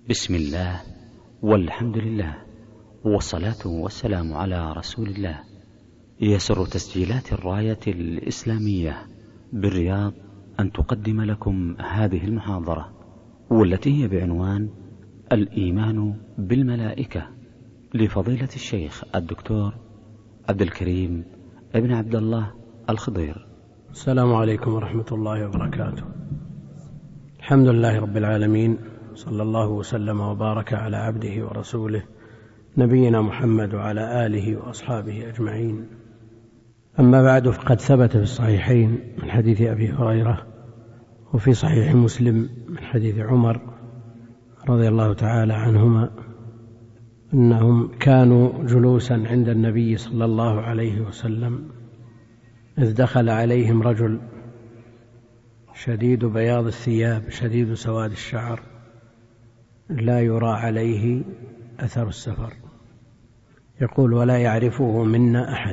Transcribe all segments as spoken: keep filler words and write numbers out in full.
بسم الله والحمد لله والصلاة والسلام على رسول الله. يسر تسجيلات الراية الإسلامية بالرياض أن تقدم لكم هذه المحاضرة، والتي هي بعنوان الإيمان بالملائكة، لفضيلة الشيخ الدكتور عبد الكريم ابن عبد الله الخضير. السلام عليكم ورحمة الله وبركاته. الحمد لله رب العالمين، صلى الله وسلم وبارك على عبده ورسوله نبينا محمد وعلى آله وأصحابه أجمعين. أما بعد، فقد ثبت في الصحيحين من حديث أبي هريرة، وفي صحيح مسلم من حديث عمر رضي الله تعالى عنهما، أنهم كانوا جلوسا عند النبي صلى الله عليه وسلم إذ دخل عليهم رجل شديد بياض الثياب شديد سواد الشعر لا يرى عليه أثر السفر، يقول: ولا يعرفه منا أحد.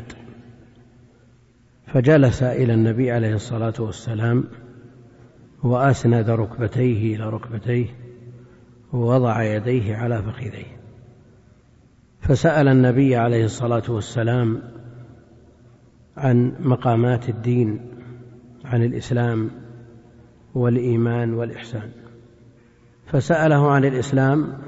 فجلس إلى النبي عليه الصلاة والسلام وأسند ركبتيه إلى ركبتيه ووضع يديه على فخذيه، فسأل النبي عليه الصلاة والسلام عن مقامات الدين، عن الإسلام والإيمان والإحسان. فسأله عن الإسلام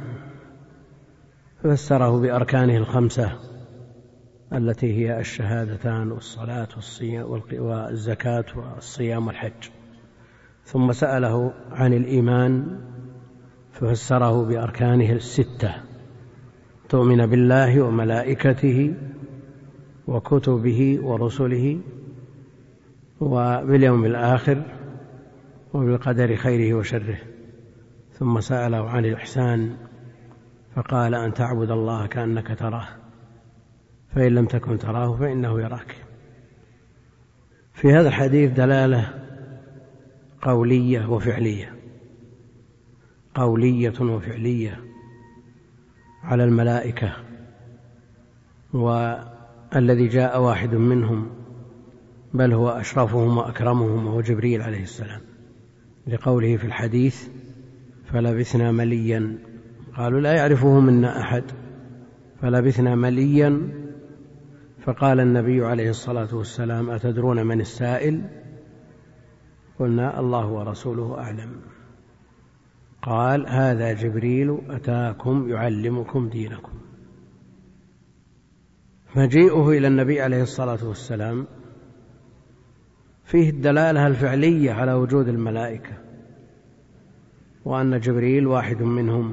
ففسره بأركانه الخمسة التي هي الشهادتان والصلاة والزكاة والصيام والحج. ثم سأله عن الإيمان ففسره بأركانه الستة: تؤمن بالله وملائكته وكتبه ورسله وباليوم الآخر وبالقدر خيره وشره. ثم سأله عن الإحسان فقال: أن تعبد الله كأنك تراه، فإن لم تكن تراه فإنه يراك. في هذا الحديث دلالة قولية وفعلية قولية وفعلية على الملائكة، والذي جاء واحد منهم بل هو أشرفهم وأكرمهم وهو جبريل عليه السلام، لقوله في الحديث: فلبثنا مليا. قالوا: لا يعرفه منا أحد. فلبثنا مليا. فقال النبي عليه الصلاة والسلام: أتدرون من السائل؟ قلنا: الله ورسوله أعلم. قال: هذا جبريل أتاكم يعلمكم دينكم. مجيئه إلى النبي عليه الصلاة والسلام فيه الدلالة الفعلية على وجود الملائكة، وأن جبريل واحد منهم.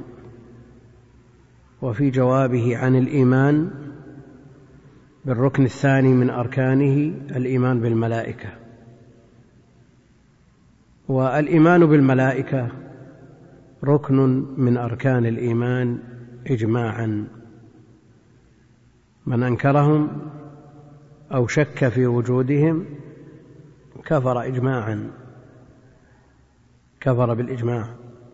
وفي جوابه عن الإيمان بالركن الثاني من أركانه الإيمان بالملائكة. والإيمان بالملائكة ركن من أركان الإيمان إجماعا، من أنكرهم أو شك في وجودهم كفر إجماعا، كفر بالإجماع.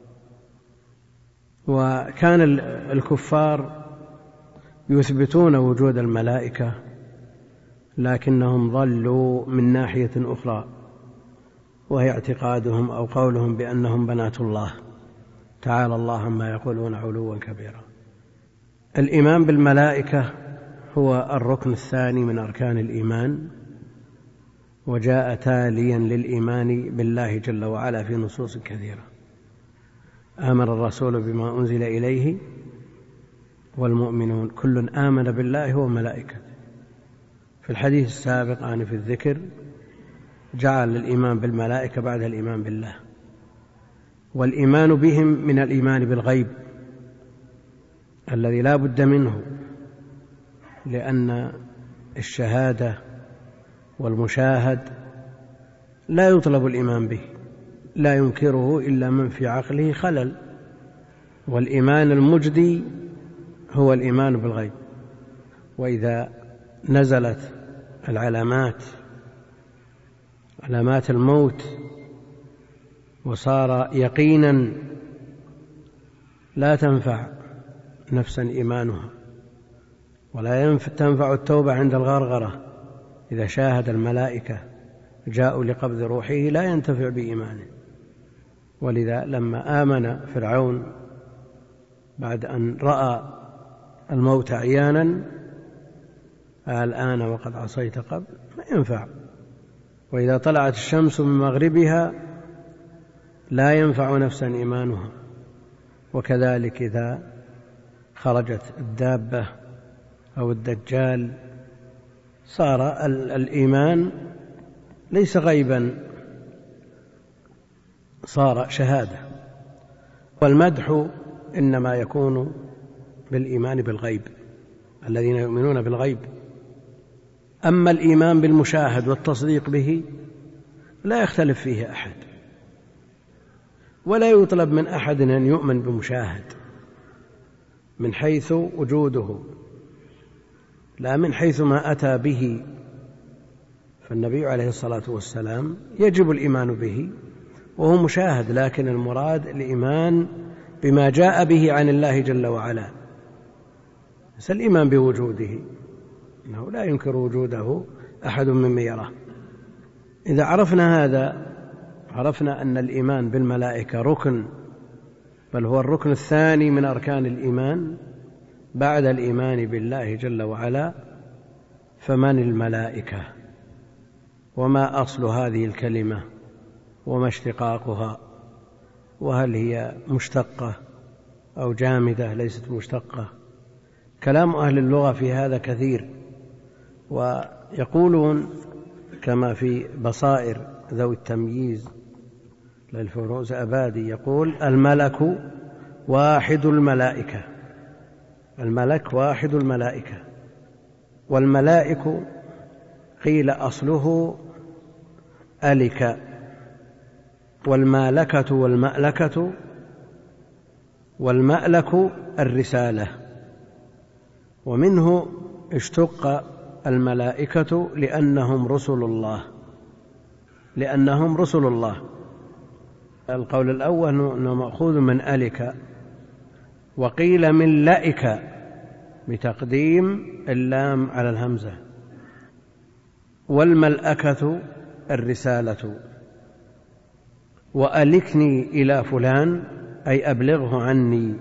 وكان الكفار يثبتون وجود الملائكة، لكنهم ضلوا من ناحية أخرى، وهي اعتقادهم أو قولهم بأنهم بنات الله، تعالى الله عما يقولون علوا كبيرا. الإيمان بالملائكة هو الركن الثاني من أركان الإيمان، وجاء تاليا للإيمان بالله جل وعلا في نصوص كثيرة: آمن الرسول بما أنزل إليه والمؤمنون كل آمن بالله وملائكته. في الحديث السابق عن في الذكر جعل الإيمان بالملائكة بعد الإيمان بالله. والإيمان بهم من الإيمان بالغيب الذي لا بد منه، لأن الشهادة والمشاهد لا يطلب الإيمان به، لا ينكره إلا من في عقله خلل. والإيمان المجدي هو الإيمان بالغيب. وإذا نزلت العلامات، علامات الموت، وصار يقينا، لا تنفع نفسا إيمانها، ولا تنفع التوبة عند الغرغرة. إذا شاهد الملائكة جاءوا لقبض روحه لا ينتفع بإيمانه. ولذا لما آمن فرعون بعد أن رأى الموت عيانا الآن وقد عصيت قبل، ما ينفع. وإذا طلعت الشمس من مغربها لا ينفع نفسا إيمانها. وكذلك إذا خرجت الدابة أو الدجال صار الإيمان ليس غيبا، صار شهادة. والمدح إنما يكون بالإيمان بالغيب، الذين يؤمنون بالغيب. أما الإيمان بالمشاهد والتصديق به لا يختلف فيه أحد، ولا يطلب من أحد أن يؤمن بمشاهد من حيث وجوده، لا من حيث ما أتى به. فالنبي عليه الصلاة والسلام يجب الإيمان به وهو مشاهد، لكن المراد الإيمان بما جاء به عن الله جل وعلا، ليس الإيمان بوجوده، إنه لا ينكر وجوده أحد ممن يراه. إذا عرفنا هذا عرفنا أن الإيمان بالملائكة ركن، بل هو الركن الثاني من أركان الإيمان بعد الإيمان بالله جل وعلا. فمن الملائكة؟ وما أصل هذه الكلمة؟ وما اشتقاقها؟ وهل هي مشتقة أو جامدة ليست مشتقة؟ كلام أهل اللغة في هذا كثير، ويقولون كما في بصائر ذوي التمييز للفيروز أبادي، يقول الملك واحد الملائكة، الملك واحد الملائكة. والملائك قيل أصله ألك، والمالكة والمألكة، والمألك الرسالة، ومنه اشتق الملائكة لأنهم رسل الله، لأنهم رسل الله. القول الأول أنه مأخوذ من ألك، وقيل من لائك بتقديم اللام على الهمزة. والملأكة الرسالة. وألكني إلى فلان أي أبلغه عني،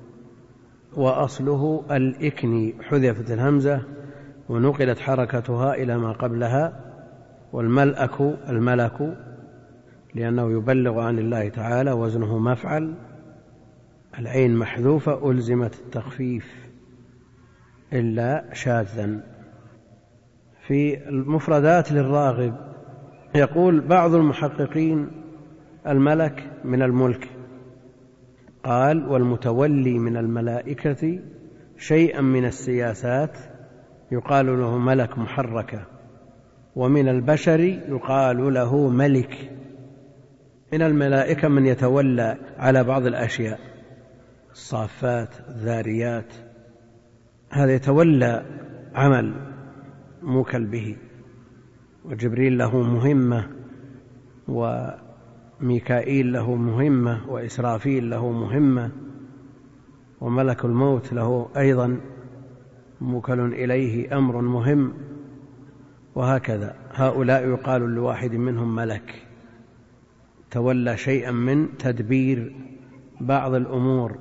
وأصله الإكني، حذفت الهمزة ونقلت حركتها إلى ما قبلها. والملأك الملك لأنه يبلغ عن الله تعالى، وزنه مفعل، العين محذوفة ألزمت التخفيف إلا شاذا. في المفردات للراغب يقول بعض المحققين الملك من الملك، قال والمتولي من الملائكة شيئا من السياسات يقال له ملك محركة، ومن البشر يقال له ملك. من الملائكة من يتولى على بعض الأشياء، الصافات الذاريات، هذا يتولى عمل موكل به. وجبريل له مهمة، وميكائيل له مهمة، وإسرافيل له مهمة، وملك الموت له أيضا موكل إليه أمر مهم، وهكذا. هؤلاء يقال لواحد منهم ملك، تولى شيئا من تدبير بعض الأمور.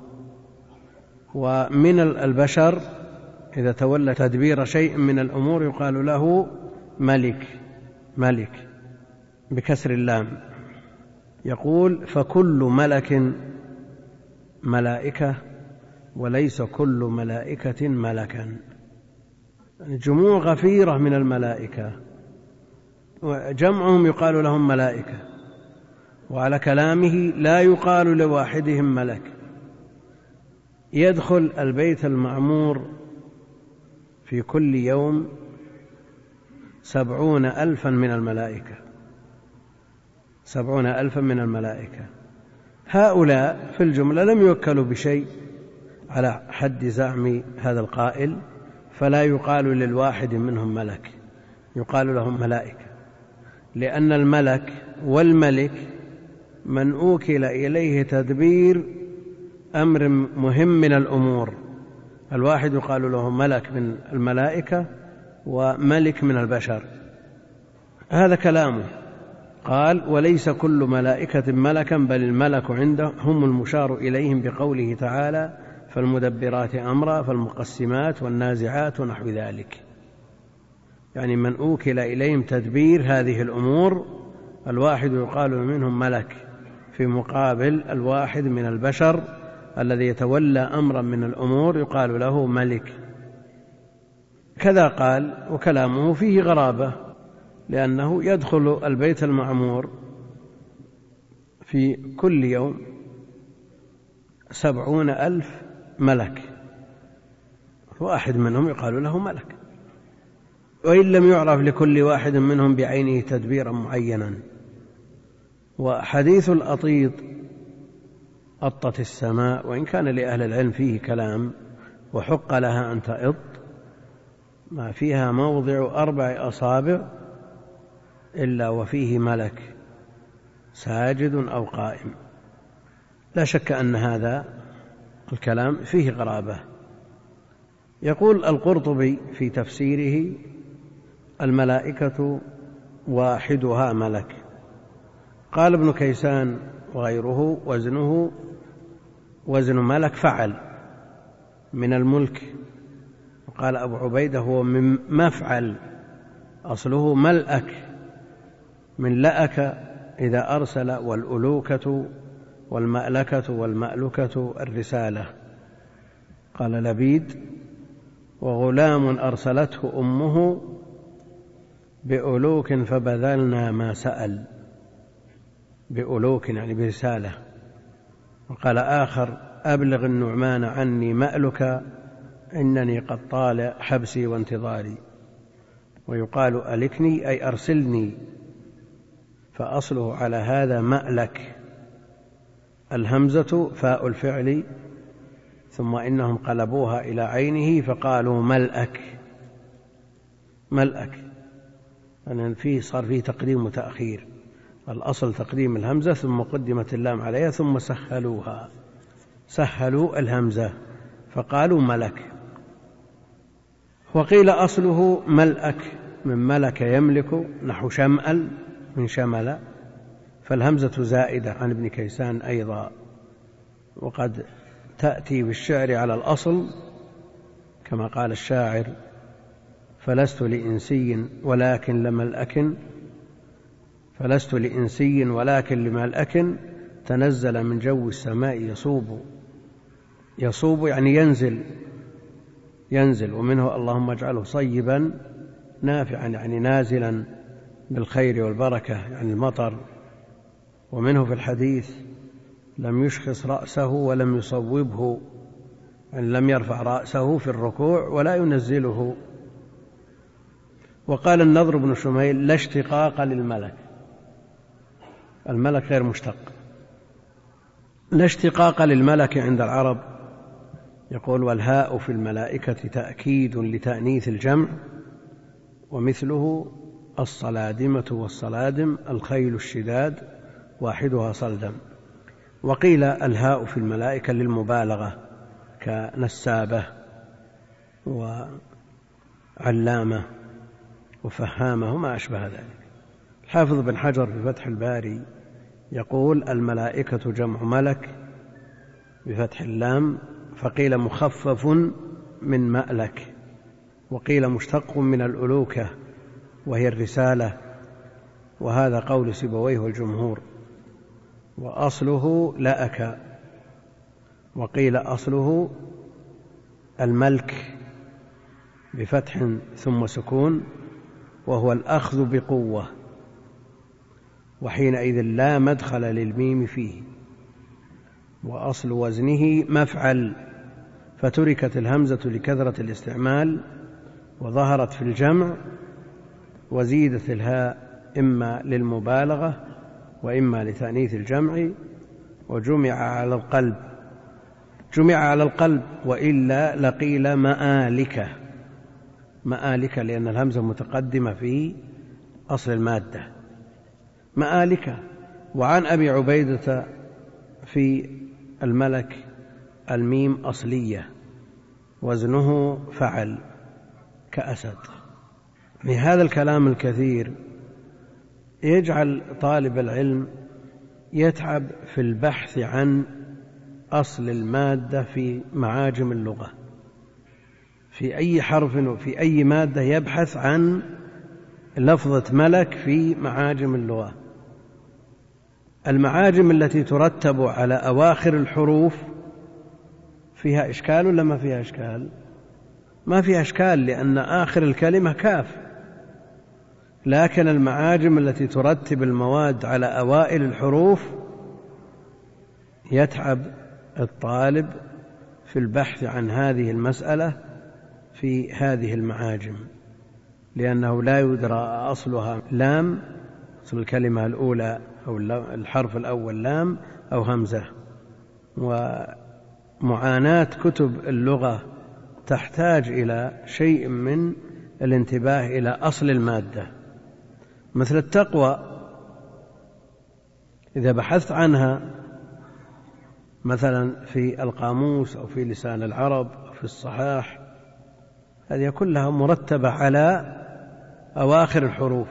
ومن البشر إذا تولى تدبير شيء من الأمور يقال له ملك، ملك بكسر اللام. يقول فكل ملك ملائكة وليس كل ملائكة ملكا. جموع غفيرة من الملائكة، وجمعهم يقال لهم ملائكة، وعلى كلامه لا يقال لواحدهم ملك. يدخل البيت المعمور في كل يوم سبعون ألفا من الملائكة، سبعون ألفا من الملائكة. هؤلاء في الجملة لم يوكلوا بشيء على حد زعم هذا القائل، فلا يقال للواحد منهم ملك، يقال لهم ملائكة، لأن الملك والملك من أوكل إليه تدبير أمر مهم من الأمور. الواحد يقال له ملك من الملائكة وملك من البشر. هذا كلامه. قال وليس كل ملائكة ملكا، بل الملك عنده هم المشار إليهم بقوله تعالى فالمدبرات أمرا فالمقسمات والنازعات ونحو ذلك. يعني من أوكل إليهم تدبير هذه الأمور الواحد يقال منهم ملك، في مقابل الواحد من البشر الذي يتولى أمرا من الأمور يقال له ملك. كذا قال، وكلامه فيه غرابة، لأنه يدخل البيت المعمور في كل يوم سبعون ألف ملك، واحد منهم يقال له ملك، وإن لم يعرف لكل واحد منهم بعينه تدبيرا معينا. وحديث الأطيط أطت السماء، وإن كان لأهل العلم فيه كلام، وحق لها أن تأط، ما فيها موضع أربع أصابع إلا وفيه ملك ساجد أو قائم. لا شك أن هذا الكلام فيه غرابة. يقول القرطبي في تفسيره: الملائكة واحدها ملك. قال ابن كيسان وغيره: وزنه وزن ملك فعل من الملك. وقال أبو عبيدة: هو من مفعل، أصله ملأك من لأك إذا أرسل، والألوكة والمألكة والمألكة الرسالة. قال لبيد: وغلام أرسلته أمه بألوك فبذلنا ما سأل. بألوك يعني برسالة. وقال آخر: أبلغ النعمان عني مألك إنني قد طال حبسي وانتظاري. ويقال ألكني أي أرسلني، فأصله على هذا مألك. الهمزة فاء الفعل، ثم إنهم قلبوها إلى عينه فقالوا ملأك. ملأك أن فيه صار فيه تقديم وتأخير، الأصل تقديم الهمزة ثم قدمت اللام عليها ثم سهلوها، سهلوا الهمزة فقالوا ملك. وقيل أصله ملأك من ملك يملك، نحو شمأل من شمل، فالهمزة زائدة عن ابن كيسان أيضا. وقد تأتي بالشعر على الأصل كما قال الشاعر: فلست لإنسي ولكن لملأك، فلست لإنسي ولكن لملأك، تنزل من جو السماء يصوب. يصوب يعني ينزل، ينزل. ومنه اللهم اجعله صيبا نافعا يعني نازلا بالخير والبركة يعني المطر. ومنه في الحديث: لم يشخص رأسه ولم يصوبه، يعني لم يرفع رأسه في الركوع ولا ينزله. وقال النضر بن شميل: لا اشتقاق للملك، الملك غير مشتق. لا اشتقاق للملك عند العرب. يقول: والهاء في الملائكة تأكيد لتأنيث الجمع، ومثله الصلادمة والصلادم الخيل الشداد واحدها صلدم. وقيل الهاء في الملائكة للمبالغة كنسابة وعلامة وفهامة وما أشبه ذلك. الحافظ بن حجر في فتح الباري يقول: الملائكة جمع ملك بفتح اللام، فقيل مخفف من مألك، وقيل مشتق من الألوكة وهي الرسالة، وهذا قول سيبويه والجمهور. وأصله لأك، وقيل أصله الملك بفتح ثم سكون، وهو الأخذ بقوة، وحينئذ لا مدخل للميم فيه. وأصل وزنه مفعل، فتركت الهمزة لكثرة الاستعمال وظهرت في الجمع، وزيدت الهاء إما للمبالغة وإما لتأنيث الجمع، وجمع على القلب. جمع على القلب، وإلا لقيل مآلكة. مآلكة لأن الهمزة متقدمة في أصل المادة، مآلكة. وعن أبي عبيدة في الملك الميم أصلية، وزنه فعل كأسد. من هذا الكلام الكثير يجعل طالب العلم يتعب في البحث عن أصل المادة في معاجم اللغة، في أي حرف وفي أي مادة يبحث عن لفظة ملك في معاجم اللغة. المعاجم التي ترتب على أواخر الحروف فيها إشكال ولا ما فيها إشكال؟ ما فيها إشكال، لأن آخر الكلمة كاف. لكن المعاجم التي ترتب المواد على أوائل الحروف يتعب الطالب في البحث عن هذه المسألة في هذه المعاجم، لأنه لا يدرى أصلها لام، أصل الكلمة الأولى أو الحرف الأول لام أو همزة. ومعاناة كتب اللغة تحتاج إلى شيء من الانتباه إلى أصل المادة. مثل التقوى، إذا بحثت عنها مثلا في القاموس أو في لسان العرب أو في الصحاح، هذه كلها مرتبة على أواخر الحروف.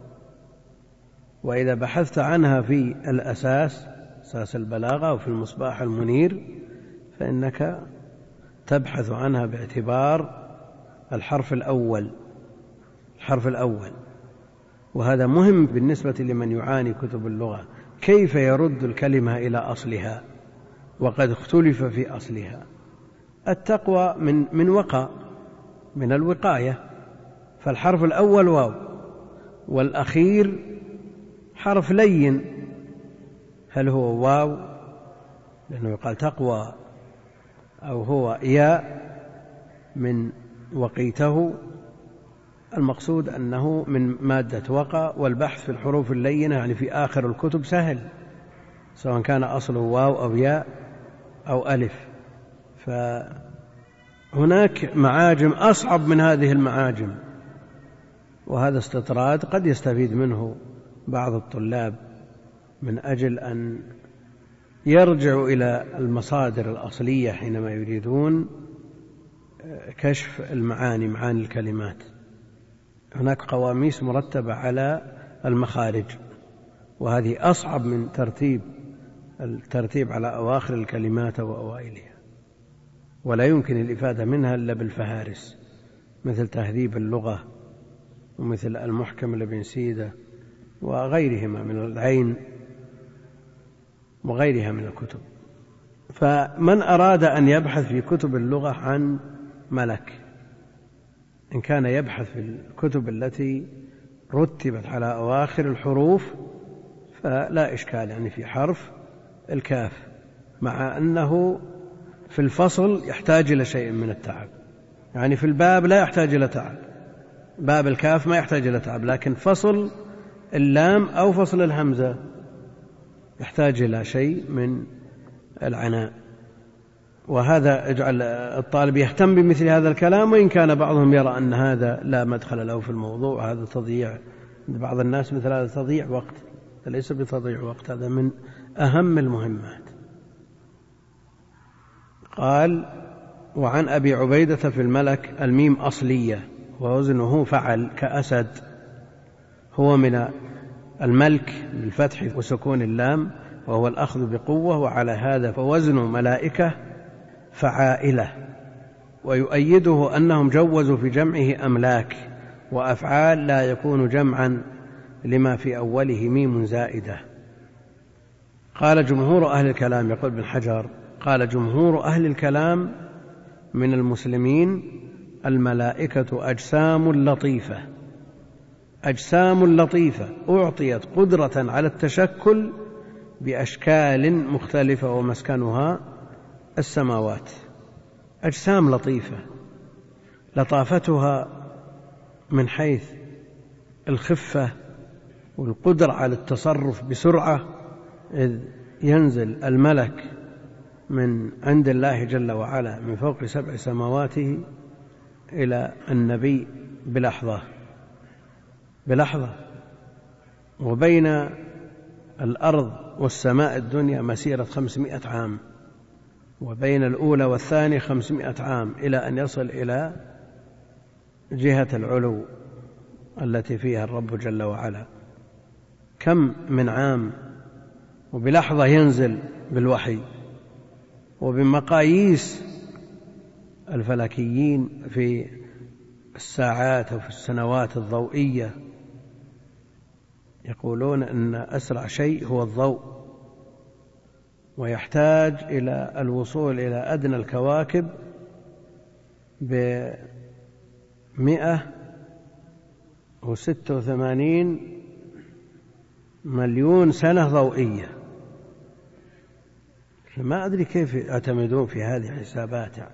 وإذا بحثت عنها في الأساس، أساس البلاغة أو في المصباح المنير، فإنك تبحث عنها باعتبار الحرف الأول الحرف الأول وهذا مهم بالنسبة لمن يعاني كتب اللغة، كيف يرد الكلمة إلى أصلها وقد اختلف في أصلها. التقوى من من وقى، من الوقاية، فالحرف الأول واو والأخير حرف لين، هل هو واو لأنه يقال تقوى، أو هو ياء من وقيته؟ المقصود أنه من مادة وقى، والبحث في الحروف اللينة يعني في آخر الكتب سهل، سواء كان أصله واو أو ياء أو ألف. فهناك معاجم أصعب من هذه المعاجم، وهذا استطراد قد يستفيد منه بعض الطلاب من أجل أن يرجعوا إلى المصادر الأصلية حينما يريدون كشف المعاني، معاني الكلمات. هناك قواميس مرتبة على المخارج، وهذه أصعب من ترتيب الترتيب على أواخر الكلمات وأوائلها، ولا يمكن الإفادة منها إلا بالفهارس، مثل تهذيب اللغة ومثل المحكم لابن سيدة وغيرهما من العين وغيرها من الكتب. فمن أراد أن يبحث في كتب اللغة عن ملك، إن كان يبحث في الكتب التي رتبت على أواخر الحروف فلا إشكال، يعني في حرف الكاف، مع أنه في الفصل يحتاج إلى شيء من التعب. يعني في الباب لا يحتاج إلى تعب، باب الكاف ما يحتاج إلى تعب، لكن فصل اللام أو فصل الهمزة يحتاج إلى شيء من العناء. وهذا يجعل الطالب يهتم بمثل هذا الكلام، وإن كان بعضهم يرى أن هذا لا مدخل له في الموضوع، هذا تضييع بعض الناس، مثل هذا تضييع وقت، ليس بتضييع وقت، هذا من أهم المهمات. قال: وعن أبي عبيدة في الملك الميم أصلية ووزنه فعل كأسد، هو من الملك بالفتح وسكون اللام، وهو الأخذ بقوة، وعلى هذا فوزن ملائكة فعائلة. ويؤيده أنهم جوزوا في جمعه أملاك وأفعال لا يكون جمعا لما في أوله ميم زائدة. قال جمهور أهل الكلام، يقول ابن حجر، قال جمهور أهل الكلام من المسلمين: الملائكة أجسام لطيفة أجسام لطيفة أعطيت قدرة على التشكل بأشكال مختلفة، ومسكنها السماوات. أجسام لطيفة، لطافتها من حيث الخفة والقدرة على التصرف بسرعة، إذ ينزل الملك من عند الله جل وعلا من فوق سبع سماواته إلى النبي بلحظة بلحظة وبين الأرض والسماء الدنيا مسيرة خمسمائة عام، وبين الأولى والثانية خمسمائة عام، إلى أن يصل إلى جهة العلو التي فيها الرب جل وعلا. كم من عام، وبلحظة ينزل بالوحي. وبمقاييس الفلكيين في الساعات أو في السنوات الضوئية يقولون أن أسرع شيء هو الضوء، ويحتاج إلى الوصول إلى أدنى الكواكب بمئة وستة وثمانين مليون سنة ضوئية. ما أدري كيف يعتمدون في هذه الحسابات، يعني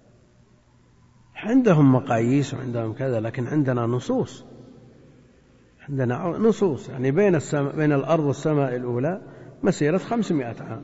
عندهم مقاييس وعندهم كذا، لكن عندنا نصوص، عندنا نصوص يعني بين, السماء بين الأرض والسماء الأولى مسيرة خمسمائة عام،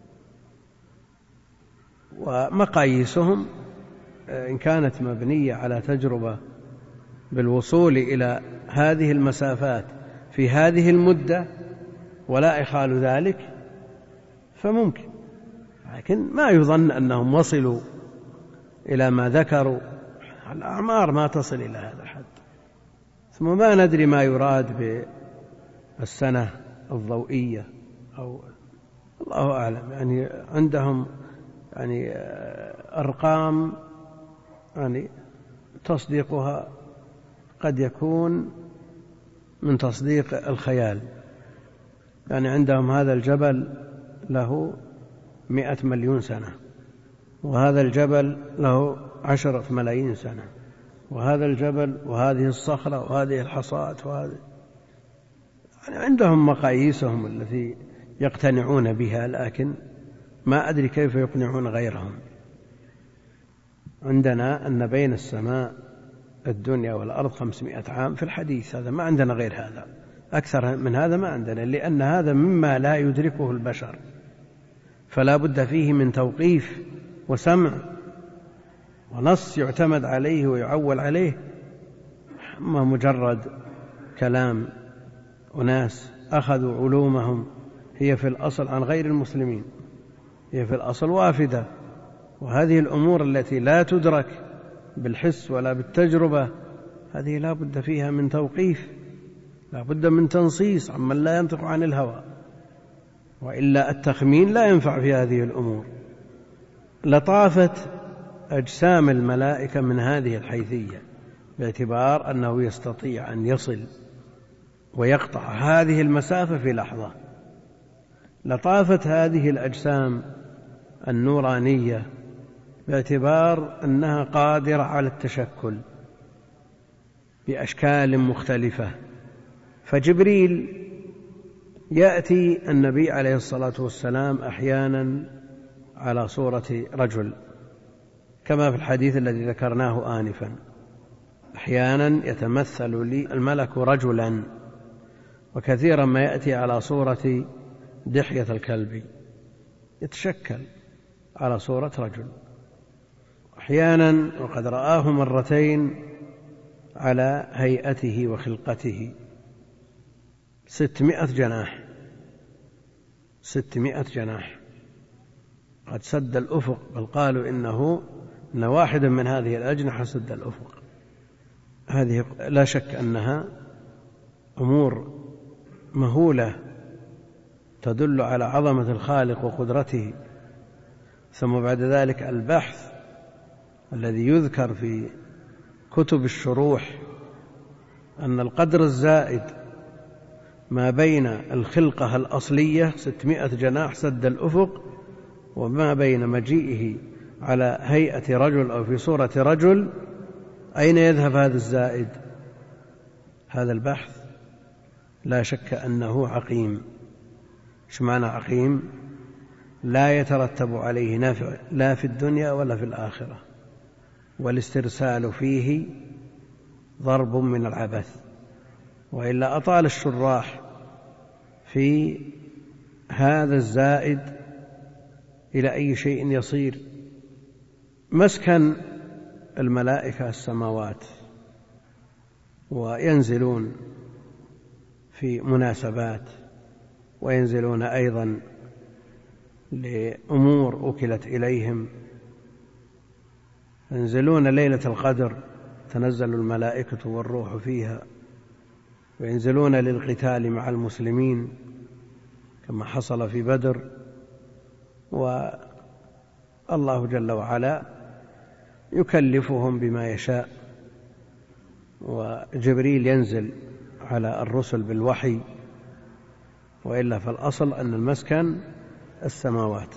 ومقاييسهم إن كانت مبنية على تجربة بالوصول إلى هذه المسافات في هذه المدة ولا يخال ذلك فممكن، لكن ما يظن أنهم وصلوا إلى ما ذكروا، الأعمار ما تصل إلى هذا الحد. ثم ما ندري ما يراد بالسنة الضوئية أو الله أعلم، يعني عندهم يعني أرقام يعني تصديقها قد يكون من تصديق الخيال. يعني عندهم هذا الجبل له مئة مليون سنة، وهذا الجبل له عشرة ملايين سنة، وهذا الجبل وهذه الصخرة وهذه الحصاة وهذه، يعني عندهم مقاييسهم التي يقتنعون بها، لكن ما أدري كيف يقنعون غيرهم. عندنا أن بين السماء الدنيا والأرض خمسمائة عام في الحديث، هذا ما عندنا غير هذا، أكثر من هذا ما عندنا، لأن هذا مما لا يدركه البشر، فلا بد فيه من توقيف وسمع ونص يعتمد عليه ويعول عليه، أما مجرد كلام أناس أخذوا علومهم هي في الأصل عن غير المسلمين، هي في الأصل وافدة، وهذه الأمور التي لا تدرك بالحس ولا بالتجربة هذه لا بد فيها من توقيف، لا بد من تنصيص عمن لا ينطق عن الهوى، وإلا التخمين لا ينفع في هذه الأمور. لطافة أجسام الملائكة من هذه الحيثية باعتبار أنه يستطيع أن يصل ويقطع هذه المسافة في لحظة. لطافة هذه الأجسام النورانية باعتبار أنها قادرة على التشكل بأشكال مختلفة، فجبريل يأتي النبي عليه الصلاة والسلام أحيانا على صورة رجل كما في الحديث الذي ذكرناه آنفا، أحيانا يتمثل لي الملك رجلا، وكثيرا ما يأتي على صورة دحية الكلب يتشكل على صورة رجل، أحيانا وقد رآه مرتين على هيئته وخلقته ستمائة جناح، ستمائة جناح قد سد الأفق، بل قالوا إنه إن واحدا من هذه الأجنحة سد الأفق. هذه لا شك أنها أمور مهولة تدل على عظمة الخالق وقدرته. ثم بعد ذلك البحث الذي يذكر في كتب الشروح أن القدر الزائد ما بين الخلقة الأصلية ستمائة جناح سد الأفق وما بين مجيئه على هيئة رجل أو في صورة رجل، أين يذهب هذا الزائد؟ هذا البحث لا شك أنه عقيم. إيش معنى عقيم؟ لا يترتب عليه نفع لا في الدنيا ولا في الآخرة، والاسترسال فيه ضرب من العبث. وإلا أطال الشراح في هذا الزائد إلى أي شيء يصير. مسكن الملائكة السماوات، وينزلون في مناسبات، وينزلون أيضا لأمور أكلت إليهم، ينزلون ليلة القدر تنزل الملائكة والروح فيها، وينزلون للقتال مع المسلمين كما حصل في بدر، الله جل وعلا يكلفهم بما يشاء، وجبريل ينزل على الرسل بالوحي، وإلا فالأصل أن المسكن السماوات.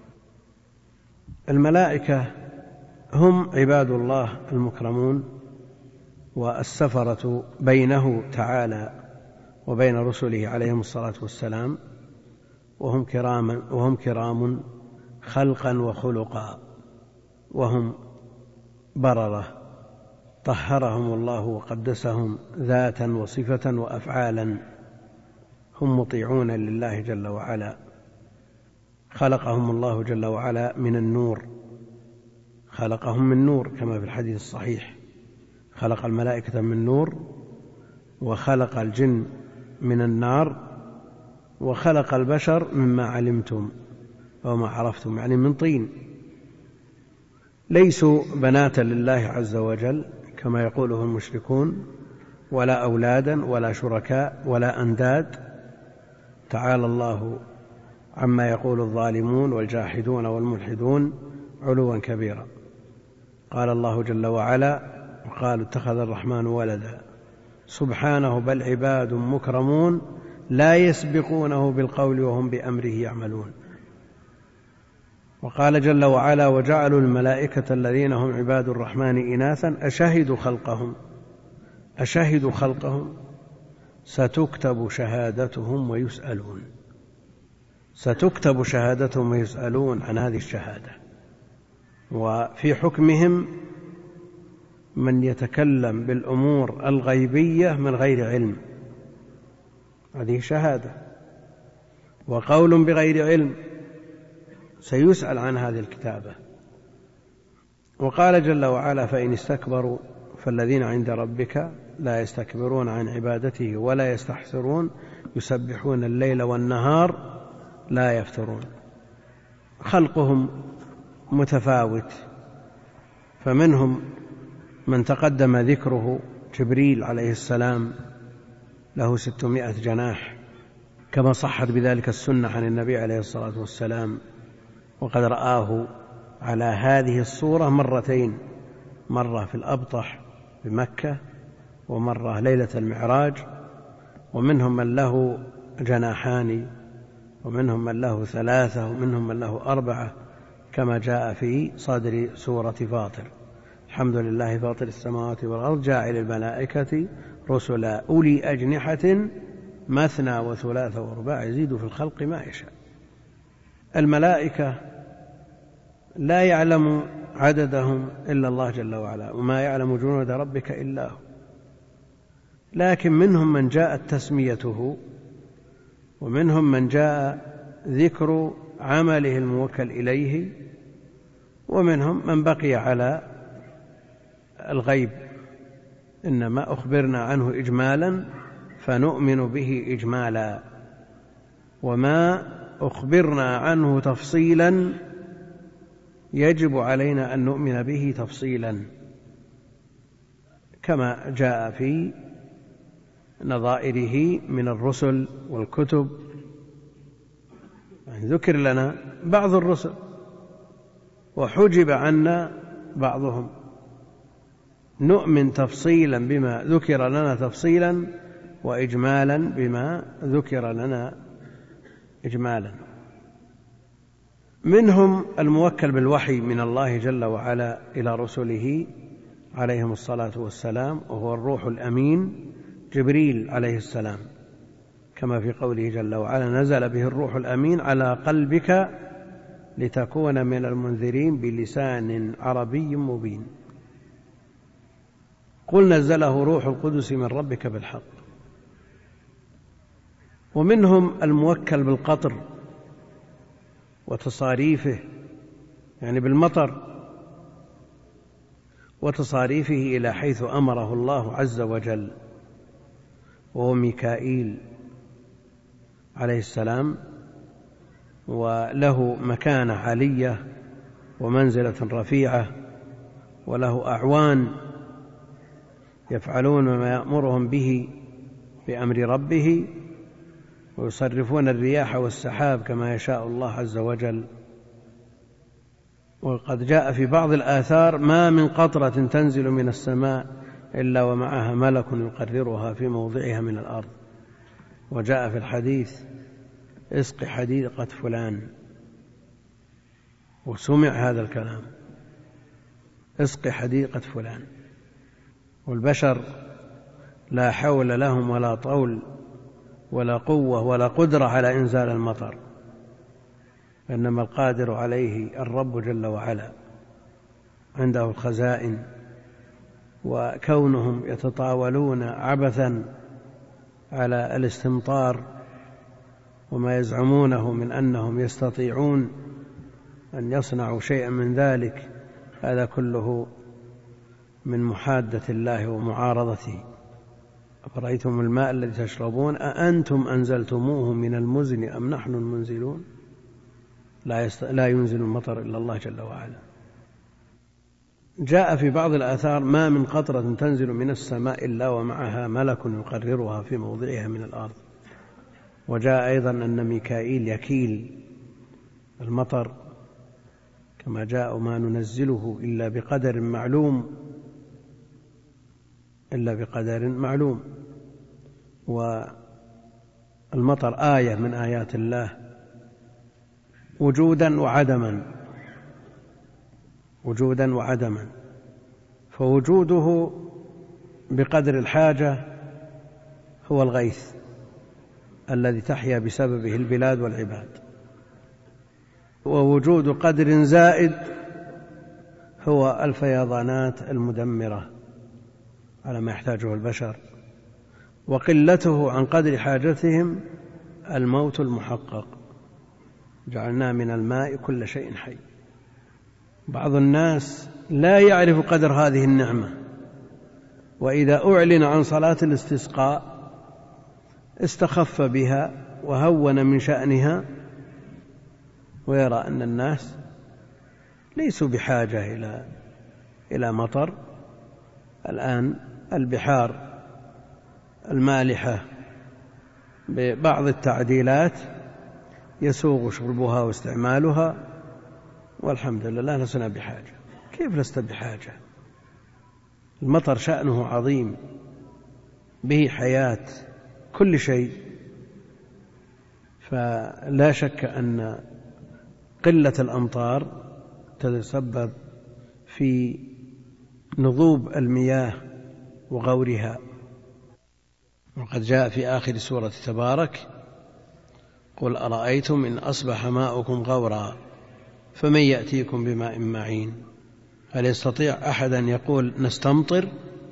الملائكة هم عباد الله المكرمون، والسفرة بينه تعالى وبين رسله عليهم الصلاة والسلام، وهم كرام, وهم كرام خلقا وخلقا، وهم بررة طهرهم الله وقدسهم ذاتا وصفة وأفعالا، هم مطيعون لله جل وعلا. خلقهم الله جل وعلا من النور، خلقهم من نور كما في الحديث الصحيح، خلق الملائكة من نور، وخلق الجن من النار، وخلق البشر مما علمتم وما عرفتم، يعني من طين. ليسوا بناتا لله عز وجل كما يقوله المشركون، ولا أولادا ولا شركاء ولا أنداد، تعالى الله عما يقول الظالمون والجاحدون والملحدون علوا كبيرا. قال الله جل وعلا: وقالوا اتخذ الرحمن ولدا، سبحانه بل عباد مكرمون لا يسبقونه بالقول وهم بأمره يعملون. وقال جل وعلا: وجعلوا الملائكة الذين هم عباد الرحمن إناثا أشهدوا خلقهم أشهدوا خلقهم ستكتب شهادتهم ويسألون ستكتب شهادتهم ويسألون عن هذه الشهادة. وفي حكمهم من يتكلم بالأمور الغيبية من غير علم، هذه شهادة، وقول بغير علم سيسأل عن هذه الكتابة. وقال جل وعلا: فإن استكبروا فالذين عند ربك لا يستكبرون عن عبادته ولا يستحسرون يسبحون الليل والنهار لا يفترون. خلقهم متفاوت، فمنهم من تقدم ذكره، جبريل عليه السلام له ستمائة جناح كما صحت بذلك السنة عن النبي عليه الصلاة والسلام، وقد رآه على هذه الصورة مرتين، مرة في الأبطح بمكة ومرة ليلة المعراج. ومنهم من له جناحان، ومنهم من له ثلاثة، ومنهم من له أربعة، كما جاء في صدر سورة فاطر: الحمد لله فاطر السماوات والأرض جاعل الملائكة رسلا أولي أجنحة مثنى وثلاث ورباع يزيد في الخلق ما يشاء. الملائكة لا يعلم عددهم إلا الله جل وعلا، وما يعلم جنود ربك إلا هو، لكن منهم من جاءت تسميته، ومنهم من جاء ذكر عمله الموكل إليه، ومنهم من بقي على الغيب، إنما أخبرنا عنه إجمالا فنؤمن به إجمالا، وما أخبرنا عنه تفصيلا يجب علينا أن نؤمن به تفصيلا، كما جاء في نظائره من الرسل والكتب. يعني ذكر لنا بعض الرسل وحجب عنا بعضهم، نؤمن تفصيلا بما ذكر لنا تفصيلا، وإجمالا بما ذكر لنا إجمالا. منهم الموكل بالوحي من الله جل وعلا إلى رسله عليهم الصلاة والسلام، وهو الروح الأمين جبريل عليه السلام، كما في قوله جل وعلا: نزل به الروح الأمين على قلبك لتكون من المنذرين بلسان عربي مبين. قل نزله روح القدس من ربك بالحق. ومنهم الموكل بالقطر وتصاريفه، يعني بالمطر وتصاريفه إلى حيث أمره الله عز وجل، وهو ميكائيل عليه السلام، وله مكانة عالية ومنزلة رفيعة، وله أعوان يفعلون ما يأمرهم به بأمر ربه، ويصرفون الرياح والسحاب كما يشاء الله عز وجل. وقد جاء في بعض الآثار: ما من قطرة تنزل من السماء إلا ومعها ملك يقررها في موضعها من الأرض. وجاء في الحديث: اسق حديقة فلان. وسمع هذا الكلام: اسق حديقة فلان. والبشر لا حول لهم ولا طول ولا قوة ولا قدرة على إنزال المطر، إنما القادر عليه الرب جل وعلا، عنده الخزائن. وكونهم يتطاولون عبثا على الاستمطار وما يزعمونه من أنهم يستطيعون أن يصنعوا شيئا من ذلك، هذا كله من محادة الله ومعارضته. أفرأيتم الماء الذي تشربون أأنتم أنزلتموه من المزن أم نحن المنزلون؟ لا, يست... لا ينزل المطر إلا الله جل وعلا. جاء في بعض الآثار: ما من قطرة تنزل من السماء إلا ومعها ملك يقررها في موضعها من الأرض. وجاء أيضا أن ميكائيل يكيل المطر، كما جاء: ما ننزله إلا بقدر معلوم إلا بقدر معلوم. والمطر آية من آيات الله وجودا وعدما، وجودا وعدما. فوجوده بقدر الحاجة هو الغيث الذي تحيا بسببه البلاد والعباد، ووجود قدر زائد هو الفيضانات المدمرة على ما يحتاجه البشر، وقلته عن قدر حاجتهم الموت المحقق. جعلنا من الماء كل شيء حي. بعض الناس لا يعرف قدر هذه النعمة، وإذا أعلن عن صلاة الاستسقاء استخف بها وهون من شأنها، ويرى أن الناس ليسوا بحاجة إلى إلى مطر. الآن البحار المالحة ببعض التعديلات يسوغ شربها واستعمالها، والحمد لله لسنا بحاجة. كيف لست بحاجة؟ المطر شأنه عظيم، به حياة كل شيء. فلا شك أن قلة الأمطار تتسبب في نضوب المياه وغورها. وقد جاء في آخر سورة تبارك: قل أرأيتم إن أصبح ماؤكم غورا فمن يأتيكم بماء معين. هل يستطيع أحد أن يقول نستمطر؟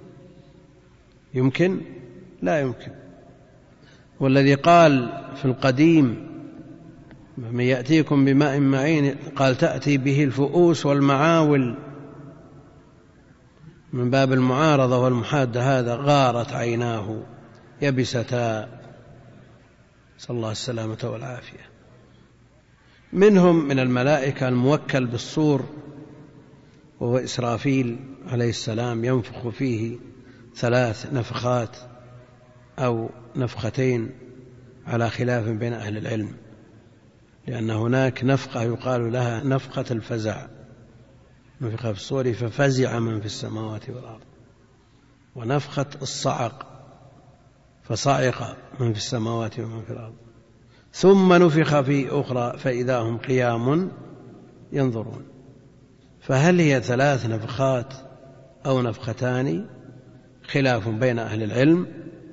يمكن؟ لا يمكن. والذي قال في القديم من يأتيكم بماء معين قال تأتي به الفؤوس والمعاول من باب المعارضة والمحادة. هذا غارت عيناه يبستا، صلى الله السلامة والعافية. منهم من الملائكة الموكل بالصور وهو إسرافيل عليه السلام، ينفخ فيه ثلاث نفخات أو نفختين على خلاف بين أهل العلم، لأن هناك نفخة يقال لها نفخة الفزع، نفخ في الصور ففزع من في السماوات والأرض، ونفخة الصعق فصعق من في السماوات ومن في الأرض، ثم نفخ في أخرى فإذا هم قيام ينظرون. فهل هي ثلاث نفخات أو نفختان؟ خلاف بين أهل العلم،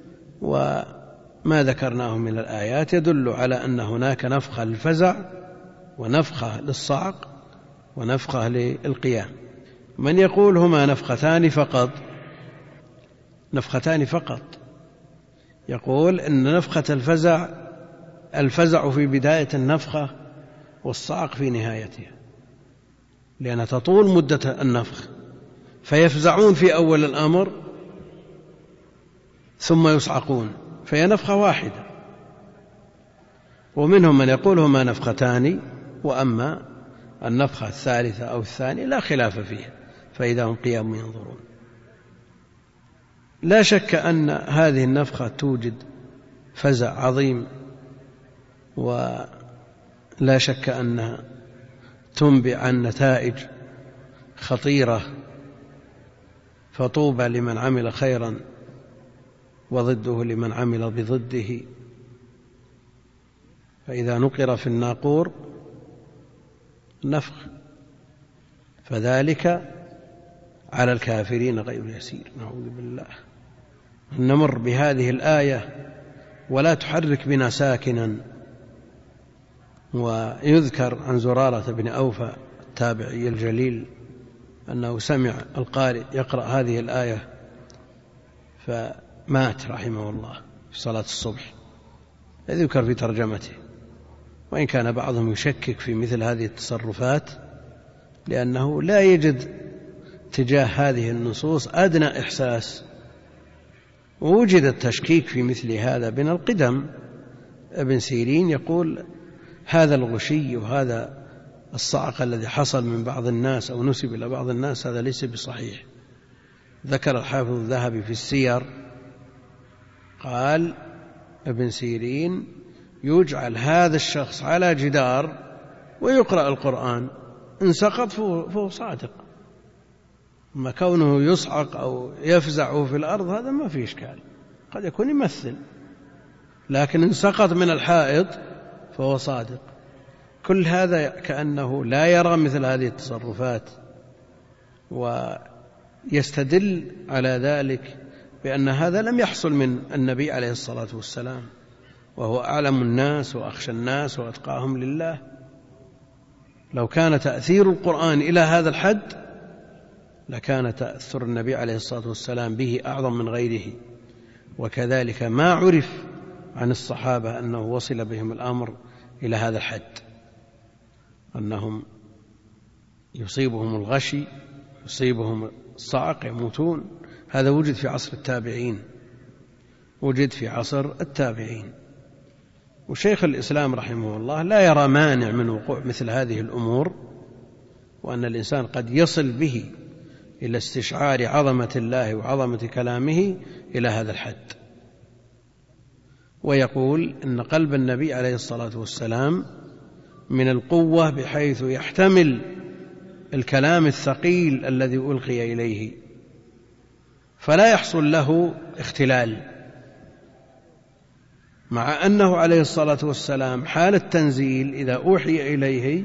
وما ذكرناه من الآيات يدل على أن هناك نفخة للفزع ونفخة للصعق ونفخة للقيام. من يقول هما نفختان فقط، نفختان فقط، يقول إن نفخة الفزع الفزع في بداية النفخة والصعق في نهايتها، لأن تطول مدة النفخ، فيفزعون في أول الأمر ثم يصعقون، فهي نفخة واحدة. ومنهم من يقول هما نفختان، وأما النفخة الثالثة أو الثانية لا خلاف فيها، فإذا هم قيام ينظرون. لا شك أن هذه النفخة توجد فزع عظيم، ولا شك أنها تنبئ عن نتائج خطيرة، فطوبى لمن عمل خيرا وضده لمن عمل بضده. فإذا نقر في الناقور نفخ فذلك على الكافرين غير يسير. نعوذ بالله. نمر بهذه الآية ولا تحرك بنا ساكنا. ويذكر عن زرارة بن أوفى التابعي الجليل أنه سمع القارئ يقرأ هذه الآية فمات رحمه الله في صلاة الصبح، يذكر في ترجمته، وإن كان بعضهم يشكك في مثل هذه التصرفات لأنه لا يجد تجاه هذه النصوص أدنى إحساس. ووجد التشكيك في مثل هذا بين القدم. ابن سيرين يقول هذا الغشي وهذا الصعق الذي حصل من بعض الناس أو نسب إلى بعض الناس هذا ليس بصحيح. ذكر الحافظ الذهبي في السير قال ابن سيرين يجعل هذا الشخص على جدار ويقرأ القرآن، إن سقط فهو صادق، ما كونه يصعق أو يفزع في الأرض هذا ما فيه إشكال، قد يكون يمثل، لكن إن سقط من الحائط فهو صادق. كل هذا كأنه لا يرى مثل هذه التصرفات، ويستدل على ذلك بأن هذا لم يحصل من النبي عليه الصلاة والسلام، وهو أعلم الناس وأخشى الناس وأتقاهم لله. لو كان تأثير القرآن إلى هذا الحد لكان تأثر النبي عليه الصلاة والسلام به أعظم من غيره. وكذلك ما عرف عن الصحابة أنه وصل بهم الأمر إلى هذا الحد، أنهم يصيبهم الغشي يصيبهم الصعق يموتون. هذا وجد في عصر التابعين، وجد في عصر التابعين. وشيخ الإسلام رحمه الله لا يرى مانع من وقوع مثل هذه الأمور، وأن الإنسان قد يصل به إلى استشعار عظمة الله وعظمة كلامه إلى هذا الحد. ويقول إن قلب النبي عليه الصلاة والسلام من القوة بحيث يحتمل الكلام الثقيل الذي ألقي إليه، فلا يحصل له اختلال، مع أنه عليه الصلاة والسلام حال التنزيل إذا أوحي إليه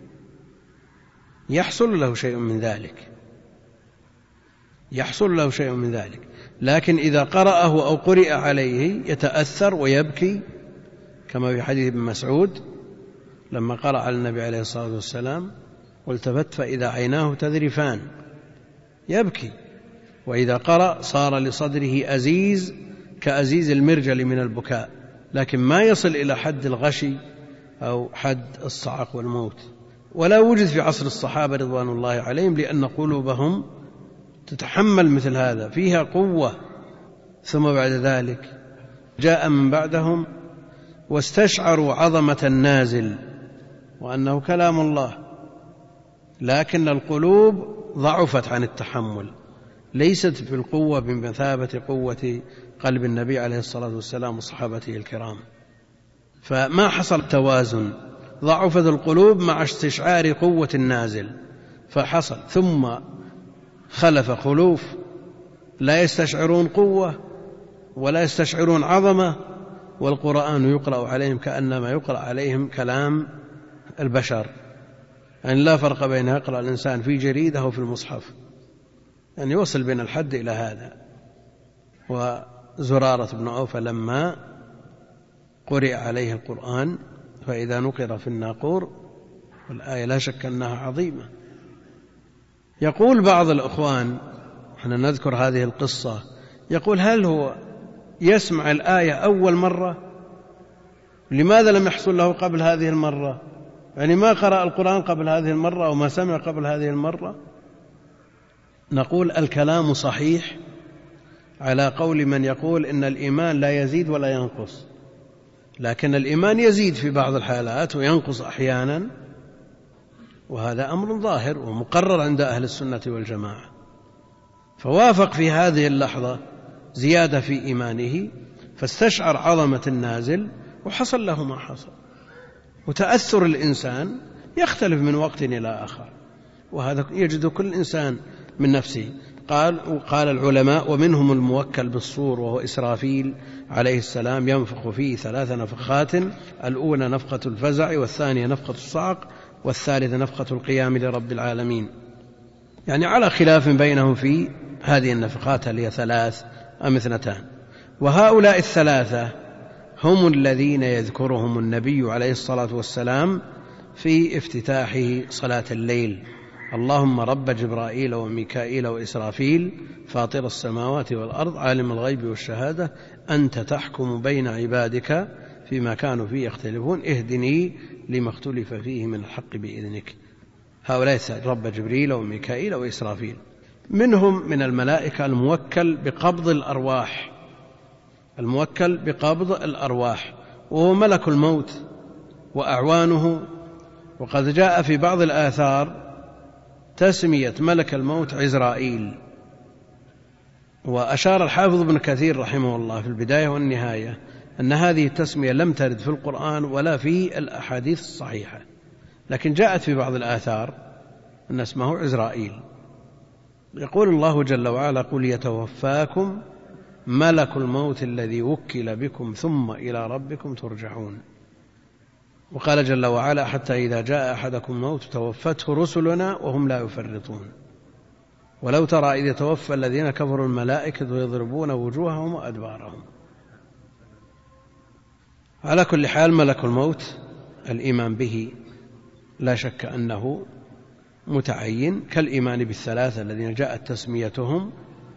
يحصل له شيء من ذلك يحصل له شيء من ذلك لكن إذا قرأه أو قرئ عليه يتأثر ويبكي، كما في حديث ابن مسعود لما قرأ على النبي عليه الصلاة والسلام والتفت فإذا عيناه تذرفان، يبكي. وإذا قرأ صار لصدره أزيز كأزيز المرجل من البكاء، لكن ما يصل إلى حد الغشي أو حد الصعق والموت. ولا وجد في عصر الصحابة رضوان الله عليهم، لأن قلوبهم تتحمل مثل هذا، فيها قوة. ثم بعد ذلك جاء من بعدهم واستشعروا عظمة النازل وأنه كلام الله، لكن القلوب ضعفت عن التحمل، ليست بالقوة بمثابة قوة قلب النبي عليه الصلاة والسلام وصحابته الكرام. فما حصل توازن، ضعفت القلوب مع استشعار قوة النازل فحصل، ثم خلف خلوف لا يستشعرون قوة ولا يستشعرون عظمة، والقرآن يقرأ عليهم كأنما يقرأ عليهم كلام البشر، يعني لا فرق بين يقرأ الإنسان في جريدة أو في المصحف، يعني يوصل بين الحد إلى هذا. وزرارة بن أوفى لما قرئ عليه القرآن فإذا نقر في الناقور، والآية لا شك أنها عظيمة. يقول بعض الأخوان، احنا نذكر هذه القصة، يقول هل هو يسمع الآية أول مرة؟ لماذا لم يحصل له قبل هذه المرة؟ يعني ما قرأ القرآن قبل هذه المرة أو ما سمع قبل هذه المرة؟ نقول الكلام صحيح على قول من يقول إن الإيمان لا يزيد ولا ينقص، لكن الإيمان يزيد في بعض الحالات وينقص أحيانا، وهذا أمر ظاهر ومقرر عند أهل السنة والجماعة. فوافق في هذه اللحظة زيادة في إيمانه فاستشعر عظمة النازل وحصل له ما حصل. وتأثر الإنسان يختلف من وقت إلى آخر، وهذا يجد كل إنسان من نفسه. قال وقال العلماء: ومنهم الموكل بالصور وهو إسرافيل عليه السلام، ينفخ فيه ثلاث نفخات، الأولى نفخة الفزع، والثانية نفخة الصعق، والثالثة نفخة القيام لرب العالمين. يعني على خلاف بينهم في هذه النفخات، هل هي ثلاث أم اثنتان. وهؤلاء الثلاثة هم الذين يذكرهم النبي عليه الصلاة والسلام في افتتاح صلاة الليل: اللهم رب جبرائيل وميكائيل وإسرافيل فاطر السماوات والأرض عالم الغيب والشهادة أنت تحكم بين عبادك فيما كانوا فيه يختلفون اهدني لما اختلف فيه من الحق بإذنك. هؤلاء رب جبريل وميكائيل وإسرافيل. منهم من الملائكة الموكل بقبض الأرواح، الموكل بقبض الأرواح وهو ملك الموت وأعوانه. وقد جاء في بعض الآثار تسمية ملك الموت عزرائيل. وأشار الحافظ ابن كثير رحمه الله في البداية والنهاية أن هذه التسمية لم ترد في القرآن ولا في الأحاديث الصحيحة، لكن جاءت في بعض الآثار أن اسمه عزرائيل. يقول الله جل وعلا: قل يتوفاكم ملك الموت الذي وكل بكم ثم إلى ربكم ترجعون. وقال جل وعلا: حتى إذا جاء أحدكم الموت توفته رسلنا وهم لا يفرطون. ولو ترى إذ يتوفى الذين كفروا الملائكة يضربون وجوههم وأدبارهم. على كل حال ملك الموت الإيمان به لا شك أنه متعين، كالإيمان بالثلاثة الذين جاءت تسميتهم: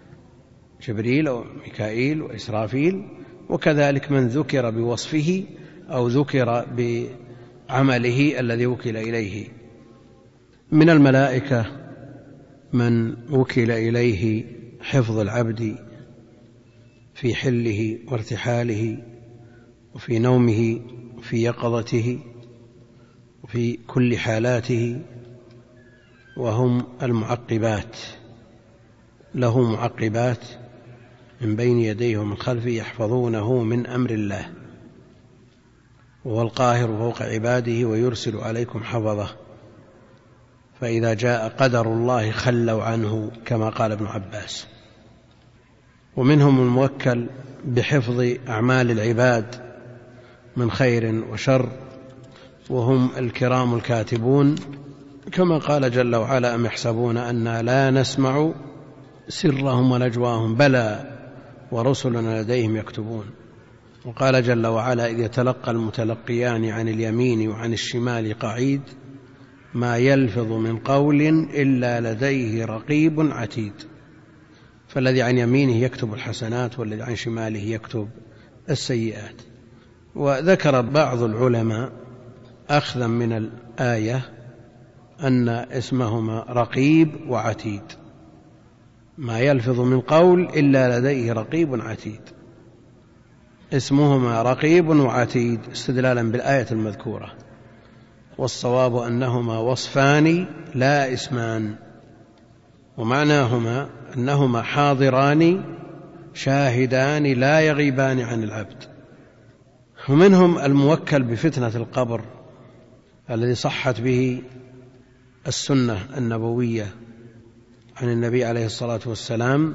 جبريل وميكائيل وإسرافيل. وكذلك من ذكر بوصفه أو ذكر بعمله الذي وكل إليه. من الملائكة من وكل إليه حفظ العبد في حله وارتحاله وفي نومه وفي يقظته وفي كل حالاته، وهم المعقبات، له معقبات من بين يديه ومن خلفه يحفظونه من أمر الله، وهو القاهر فوق عباده ويرسل عليكم حفظه، فإذا جاء قدر الله خلوا عنه كما قال ابن عباس. ومنهم الموكل بحفظ أعمال العباد من خير وشر، وهم الكرام الكاتبون، كما قال جل وعلا: أم يحسبون أنا لا نسمع سرهم ونجواهم بلى ورسلنا لديهم يكتبون. وقال جل وعلا: إذ يتلقى المتلقيان عن اليمين وعن الشمال قعيد ما يلفظ من قول إلا لديه رقيب عتيد. فالذي عن يمينه يكتب الحسنات والذي عن شماله يكتب السيئات. وذكر بعض العلماء أخذا من الآية أن اسمهما رقيب وعتيد، ما يلفظ من قول إلا لديه رقيب عتيد، اسمهما رقيب وعتيد استدلالا بالآية المذكورة. والصواب أنهما وصفان لا اسمان، ومعناهما أنهما حاضران شاهدان لا يغيبان عن العبد. ومنهم الموكل بفتنة القبر الذي صحت به السنة النبوية عن النبي عليه الصلاة والسلام،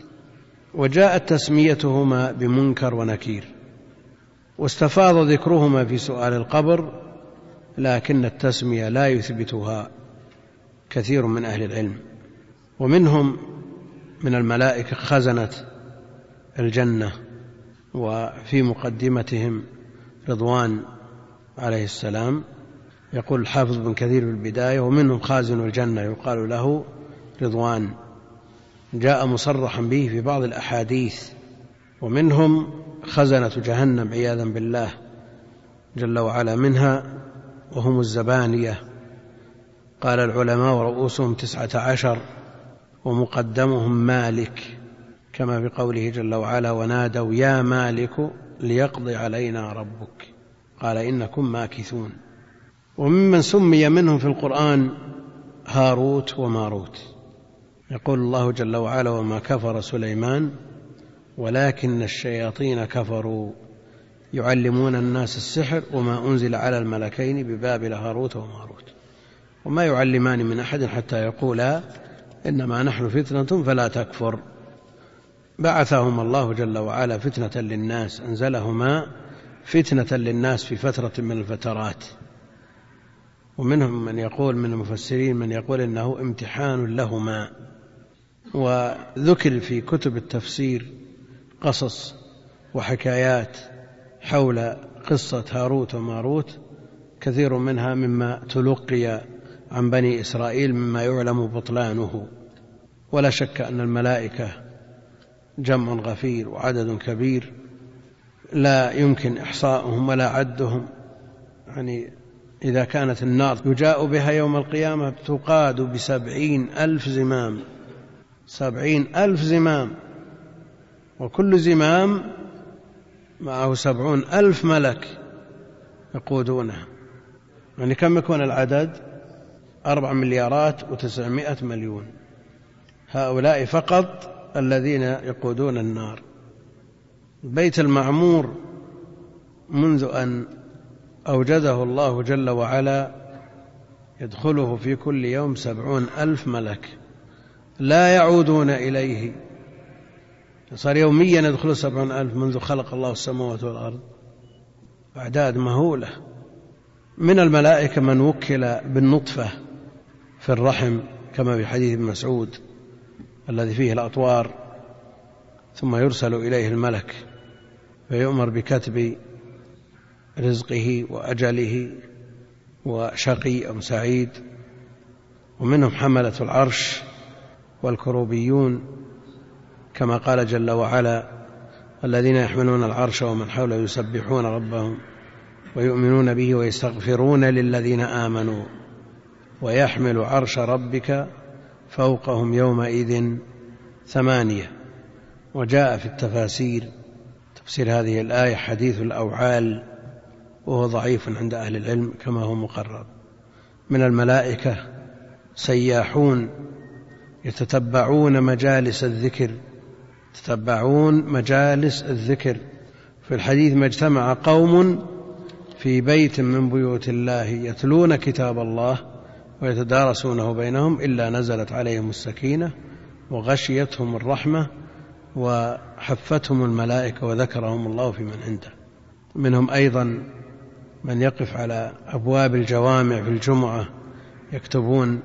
وجاءت تسميتهما بمنكر ونكير، واستفاض ذكرهما في سؤال القبر، لكن التسمية لا يثبتها كثير من أهل العلم. ومنهم من الملائكة خزنة الجنة، وفي مقدمتهم رضوان عليه السلام. يقول الحافظ بن كثير في البداية: ومنهم خازن الجنة يقال له رضوان، جاء مصرحا به في بعض الأحاديث. ومنهم خزنة جهنم عياذا بالله جل وعلا منها، وهم الزبانية. قال العلماء: ورؤوسهم تسعة عشر ومقدمهم مالك، كما في قوله جل وعلا: ونادوا يا مالك ليقضي علينا ربك قال إنكم ماكثون. وممن سمي منهم في القرآن هاروت وماروت. يقول الله جل وعلا: وما كفر سليمان ولكن الشياطين كفروا يعلمون الناس السحر وما أنزل على الملكين ببابل هاروت وماروت. وما يعلمان من أحد حتى يقولا إنما نحن فتنة فلا تكفر. بعثهم الله جل وعلا فتنة للناس، أنزلهما فتنة للناس في فترة من الفترات. ومنهم من يقول من المفسرين من يقول إنه امتحان لهما. وذكر في كتب التفسير قصص وحكايات حول قصة هاروت وماروت، كثير منها مما تلقي عن بني إسرائيل مما يعلم بطلانه. ولا شك أن الملائكة جمع غفير وعدد كبير لا يمكن إحصاؤهم ولا عدهم. يعني إذا كانت النار يجاء بها يوم القيامة تقاد بسبعين ألف زمام، سبعين ألف زمام، وكل زمام معه سبعون ألف ملك يقودونه. يعني كم يكون العدد؟ أربع مليارات وتسعمائة مليون. هؤلاء فقط الذين يقودون النار. البيت المعمور منذ أن أوجده الله جل وعلا يدخله في كل يوم سبعون ألف ملك لا يعودون إليه. صار يوميا يدخل سبعون ألف منذ خلق الله السماوات والأرض، أعداد مهولة. من الملائكة من وكل بالنطفة في الرحم كما في حديث ابن مسعود الذي فيه الأطوار، ثم يرسل إليه الملك فيؤمر بكتب رزقه وأجله وشقي أم سعيد. ومنهم حملة العرش والكروبيون كما قال جل وعلا الذين يحملون العرش ومن حوله يسبحون ربهم ويؤمنون به ويستغفرون للذين آمنوا ويحمل عرش ربك فوقهم يومئذ ثمانية. وجاء في التفاسير تفسير هذه الآية حديث الأوعال، وهو ضعيف عند أهل العلم كما هو مقرر. من الملائكة سياحون يتتبعون مجالس الذكر، يتتبعون مجالس الذكر. في الحديث ما اجتمع قوم في بيت من بيوت الله يتلون كتاب الله ويتدارسونه بينهم إلا نزلت عليهم السكينة وغشيتهم الرحمة وحفتهم الملائكة وذكرهم الله في من عنده. منهم أيضا من يقف على أبواب الجوامع في الجمعة يكتبون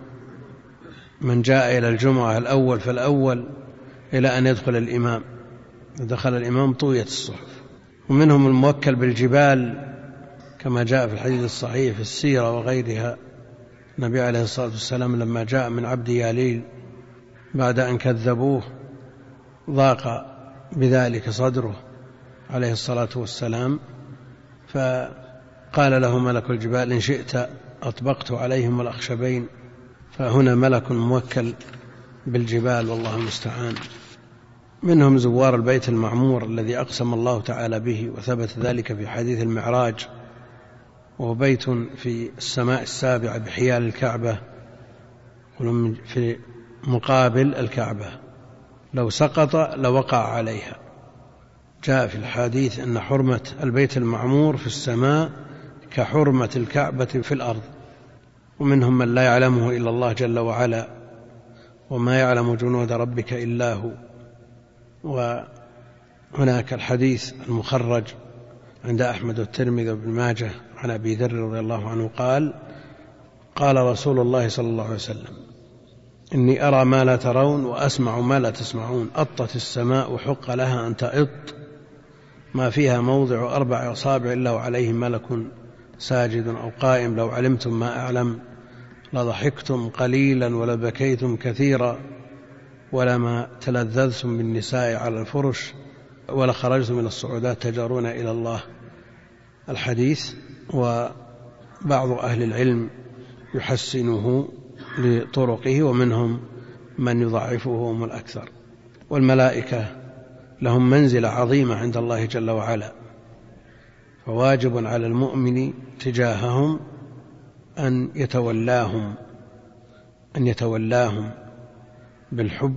من جاء إلى الجمعة الأول فالأول إلى أن يدخل الإمام، دخل الإمام طويت الصحف. ومنهم الموكل بالجبال كما جاء في الحديث الصحيح في السيرة وغيرها. النبي عليه الصلاة والسلام لما جاء من عبد ياليل بعد أن كذبوه ضاق بذلك صدره عليه الصلاة والسلام، فقال له ملك الجبال إن شئت أطبقت عليهم الأخشبين. فهنا ملك موكل بالجبال والله المستعان. منهم زوار البيت المعمور الذي أقسم الله تعالى به وثبت ذلك في حديث المعراج، وهو بيت في السماء السابعة بحيال الكعبة في مقابل الكعبة، لو سقط لوقع عليها. جاء في الحديث أن حرمة البيت المعمور في السماء كحرمة الكعبة في الأرض. ومنهم من لا يعلمه إلا الله جل وعلا وما يعلم جنود ربك إلا هو. وهناك الحديث المخرج عند أحمد والترمذي وابن ماجه عن أبي ذر رضي الله عنه قال قال رسول الله صلى الله عليه وسلم إني أرى ما لا ترون وأسمع ما لا تسمعون. أطت السماء وحق لها أن تأط ما فيها موضع أربع أصابع إلا وعليه ملك ساجد أو قائم. لو علمتم ما أعلم لضحكتم قليلا ولبكيتم كثيرا ولما تلذذتم بالنساء على الفرش ولخرجتم من الصعودات تجارون إلى الله. الحديث. وبعض أهل العلم يحسنه لطرقه ومنهم من يضعفه هم الأكثر. والملائكة لهم منزلة عظيمة عند الله جل وعلا، فواجب على المؤمن تجاههم أن يتولاهم أن يتولاهم بالحب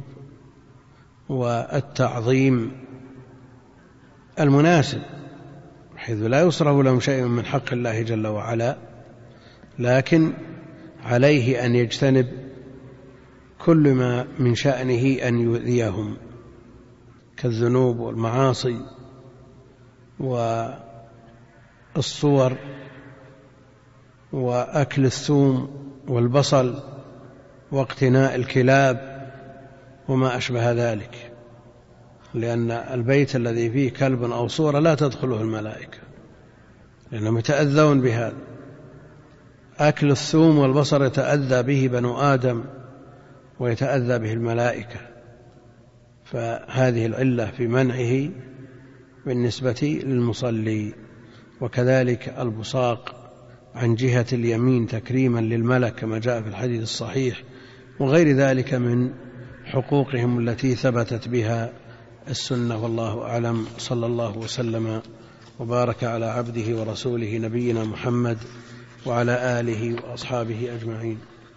والتعظيم المناسب، حيث لا يصرف لهم شيء من حق الله جل وعلا، لكن عليه أن يجتنب كل ما من شأنه أن يؤذيهم كالذنوب والمعاصي والصور وأكل الثوم والبصل واقتناء الكلاب وما أشبه ذلك، لأن البيت الذي فيه كلب أو صورة لا تدخله الملائكة لأنهم يتأذون بهذا. أكل الثوم والبصل يتأذى به بنو آدم ويتأذى به الملائكة، فهذه العلة في منعه بالنسبة للمصلي. وكذلك البصاق عن جهة اليمين تكريما للملك كما جاء في الحديث الصحيح، وغير ذلك من حقوقهم التي ثبتت بها السنة. والله أعلم. صلى الله وسلم وبارك على عبده ورسوله نبينا محمد وعلى آله وأصحابه أجمعين.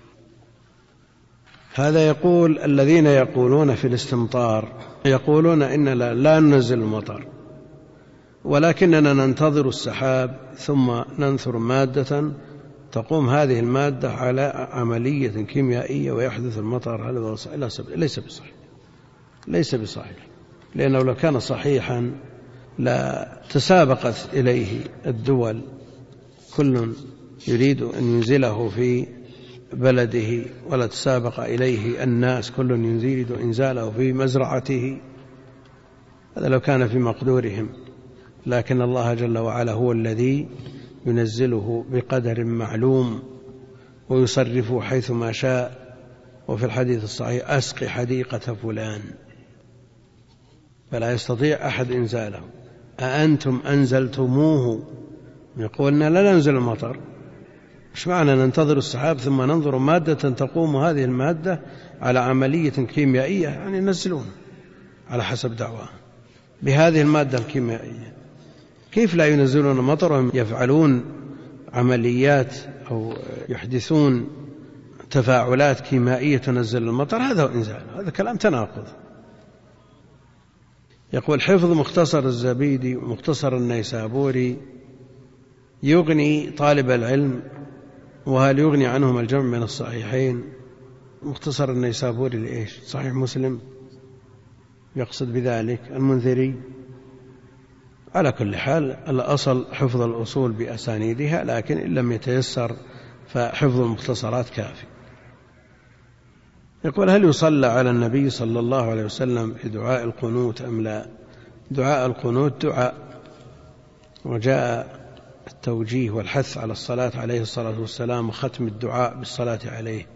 هذا يقول: الذين يقولون في الاستمطار يقولون إننا لا ننزل المطر ولكننا ننتظر السحاب ثم ننثر مادة تقوم هذه المادة على عملية كيميائية ويحدث المطر. هذا ليس بصحيح، ليس بصحيح، لأنه لو كان صحيحا لا تسابقت إليه الدول، كل يريد أن ينزله في بلده، ولا تسابق إليه الناس كل يريد إنزاله في مزرعته. هذا لو كان في مقدورهم، لكن الله جل وعلا هو الذي ينزله بقدر معلوم ويصرفه حيث ما شاء. وفي الحديث الصحيح: أسقي حديقة فلان، فلا يستطيع أحد إنزاله. أأنتم أنزلتموه؟ يقولنا لا ننزل المطر. إيش معنى ننتظر السحاب ثم ننظر مادة تقوم هذه المادة على عملية كيميائية؟ يعني ينزلون على حسب دعواه بهذه المادة الكيميائية. كيف لا ينزلون المطر وهم يفعلون عمليات أو يحدثون تفاعلات كيميائية تنزل المطر؟ هذا هو إنزال. هذا كلام تناقض. يقول: حفظ مختصر الزبيدي ومختصر النيسابوري يغني طالب العلم، وهل يغني عنهم الجمع من الصحيحين؟ مختصر النيسابوري لإيش؟ صحيح مسلم يقصد بذلك المنذري؟ على كل حال الأصل حفظ الأصول بأسانيدها، لكن إن لم يتيسر فحفظ المختصرات كافي. يقول: هل يصلى على النبي صلى الله عليه وسلم في دعاء القنوت أم لا؟ دعاء القنوت دعاء، وجاء التوجيه والحث على الصلاة عليه الصلاة والسلام وختم الدعاء بالصلاة عليه.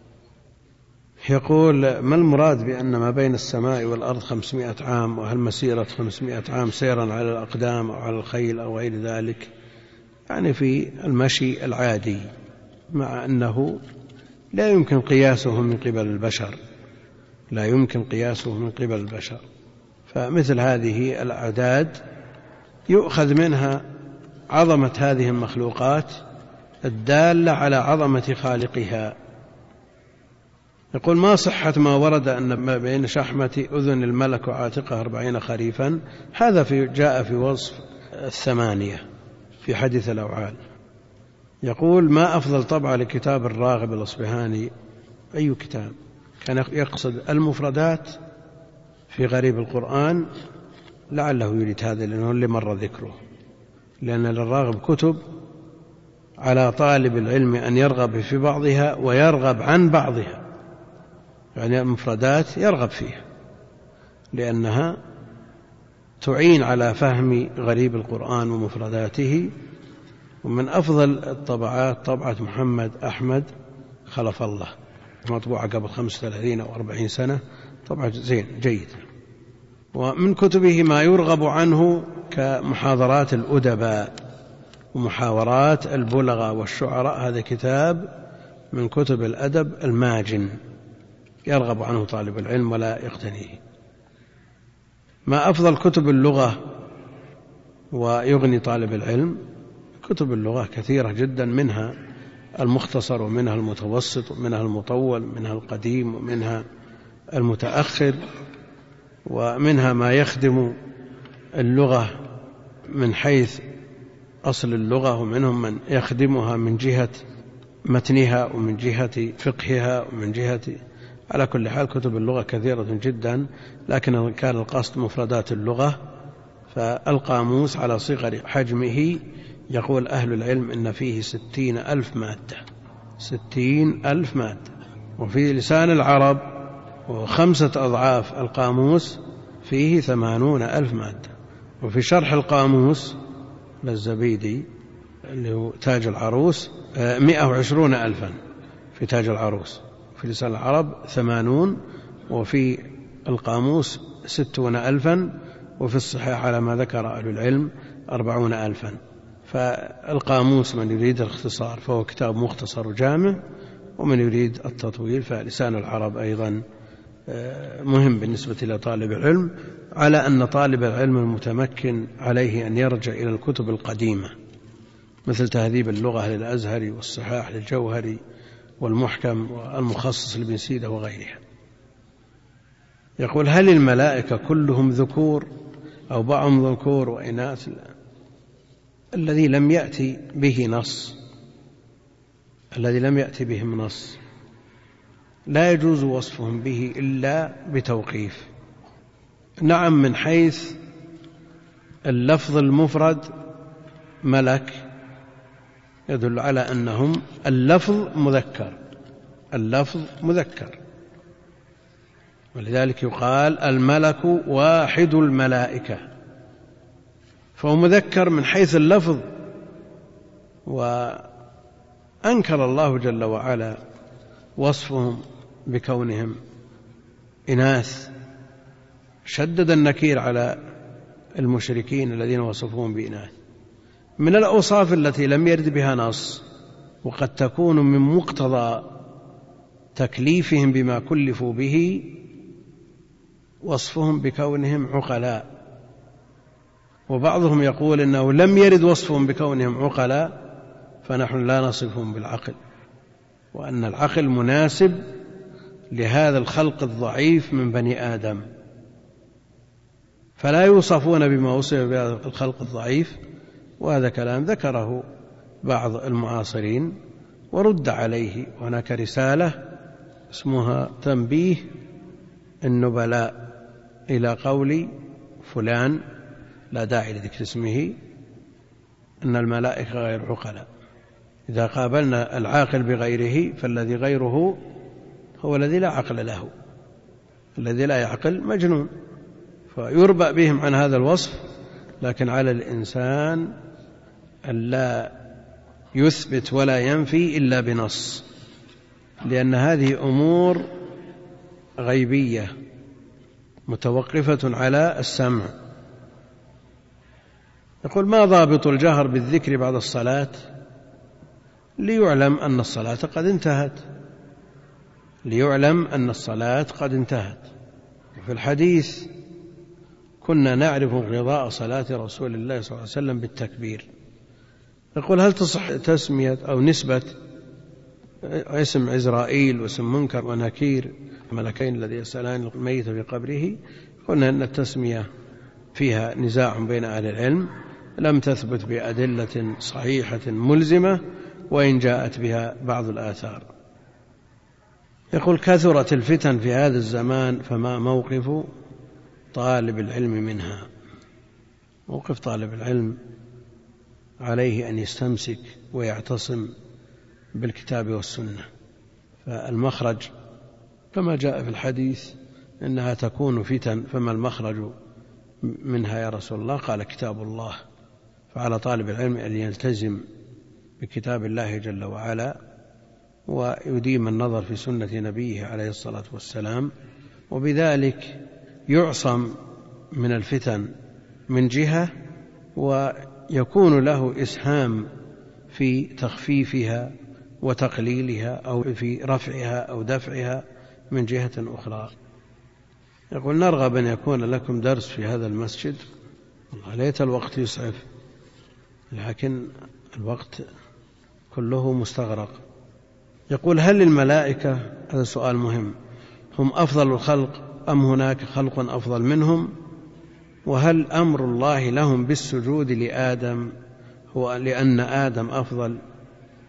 يقول: ما المراد بأن ما بين السماء والأرض خمسمائة عام؟ وهل مسيرة خمسمائة عام سيرا على الأقدام أو على الخيل أو غير ذلك؟ يعني في المشي العادي، مع أنه لا يمكن قياسه من قبل البشر، لا يمكن قياسه من قبل البشر. فمثل هذه الأعداد يؤخذ منها عظمة هذه المخلوقات الدالة على عظمة خالقها. يقول: ما صحة ما ورد أن ما بين شحمة أذن الملك وعاتقه أربعين خريفا؟ هذا في جاء في وصف الثمانية في حديث الأوعال. يقول: ما أفضل طبعة لكتاب الراغب الأصبهاني؟ أي كتاب؟ كان يقصد المفردات في غريب القرآن، لعله يريد هذا لأنه اللي مر ذكره، لأن للراغب كتب على طالب العلم أن يرغب في بعضها ويرغب عن بعضها، يعني المفردات يرغب فيها لأنها تعين على فهم غريب القرآن ومفرداته. ومن أفضل الطبعات طبعة محمد أحمد خلف الله، مطبوعة قبل خمسة وثلاثين أو أربعين سنة، طبعة زين جيد. ومن كتبه ما يرغب عنه كمحاضرات الأدباء ومحاورات البلغاء والشعراء، هذا كتاب من كتب الأدب الماجن يرغب عنه طالب العلم ولا يقتنيه. ما أفضل كتب اللغة ويغني طالب العلم؟ كتب اللغة كثيرة جدا، منها المختصر ومنها المتوسط ومنها المطول ومنها القديم ومنها المتأخر، ومنها ما يخدم اللغة من حيث أصل اللغة، ومنهم من يخدمها من جهة متنها ومن جهة فقهها ومن جهة، على كل حال كتب اللغة كثيرة جدا، لكن كان القصد مفردات اللغة. فالقاموس على صغر حجمه يقول أهل العلم إن فيه ستين ألف مادة، ستين ألف مادة. وفي لسان العرب وخمسة أضعاف القاموس فيه ثمانون ألف مادة. وفي شرح القاموس للزبيدي اللي هو تاج العروس مئة وعشرون ألفا في تاج العروس، في لسان العرب ثمانون، وفي القاموس ستون ألفا، وفي الصحيح على ما ذكر أهل العلم أربعون ألفا. فالقاموس من يريد الاختصار فهو كتاب مختصر جامع، ومن يريد التطويل فلسان العرب أيضا مهم بالنسبة لطالب العلم، على أن طالب العلم المتمكن عليه أن يرجع إلى الكتب القديمة مثل تهذيب اللغة للأزهري والصحاح للجوهري والمحكم والمخصص لابن سيدة وغيرها. يقول هل الملائكة كلهم ذكور أو بعضهم ذكور وإناث؟ الذي لم يأتي به نص الذي لم يأتي بهم نص لا يجوز وصفهم به إلا بتوقيف. نعم، من حيث اللفظ المفرد ملك يدل على أنهم اللفظ مذكر، اللفظ مذكر، ولذلك يقال الملك واحد الملائكة، فهو مذكر من حيث اللفظ. وأنكر الله جل وعلا وصفهم بكونهم إناث، شدد النكير على المشركين الذين وصفوهم بإناث. من الأوصاف التي لم يرد بها نص، وقد تكون من مقتضى تكليفهم بما كلفوا به، وصفهم بكونهم عقلاء. وبعضهم يقول إنه لم يرد وصفهم بكونهم عقلاء فنحن لا نصفهم بالعقل، وأن العقل مناسب لهذا الخلق الضعيف من بني آدم، فلا يوصفون بما وصف بهذا الخلق الضعيف. وهذا كلام ذكره بعض المعاصرين ورد عليه. وهناك رسالة اسمها تنبيه النبلاء إلى قول فلان، لا داعي لذكر اسمه، أن الملائكة غير عقلاء. إذا قابلنا العاقل بغيره فالذي غيره هو الذي لا عقل له، الذي لا يعقل مجنون، فيربأ بهم عن هذا الوصف. لكن على الإنسان أن لا يثبت ولا ينفي إلا بنص، لأن هذه أمور غيبية متوقفة على السمع. يقول ما ضابط الجهر بالذكر بعد الصلاة؟ ليعلم أن الصلاة قد انتهت، ليعلم أن الصلاة قد انتهت. وفي الحديث كنا نعرف انقضاء صلاة رسول الله صلى الله عليه وسلم بالتكبير. يقول هل تصح تسمية أو نسبة اسم عزرائيل واسم منكر ونكير، ملكين الذي يسألان الميت في قبره؟ قلنا أن التسمية فيها نزاع بين أهل العلم، لم تثبت بأدلة صحيحة ملزمة، وإن جاءت بها بعض الآثار. يقول كثرت الفتن في هذا الزمان، فما موقف طالب العلم منها؟ موقف طالب العلم عليه أن يستمسك ويعتصم بالكتاب والسنة. فالمخرج كما جاء في الحديث إنها تكون فتن، فما المخرج منها يا رسول الله؟ قال كتاب الله. فعلى طالب العلم أن يلتزم بكتاب الله جل وعلا، ويديم النظر في سنة نبيه عليه الصلاة والسلام، وبذلك يعصم من الفتن من جهة، ويكون له إسهام في تخفيفها وتقليلها أو في رفعها أو دفعها من جهة أخرى. يقول نرغب أن يكون لكم درس في هذا المسجد، والله ليت الوقت يسعف، لكن الوقت كله مستغرق. يقول هل الملائكة، هذا سؤال مهم، هم أفضل الخلق أم هناك خلق أفضل منهم؟ وهل أمر الله لهم بالسجود لآدم هو لأن آدم أفضل؟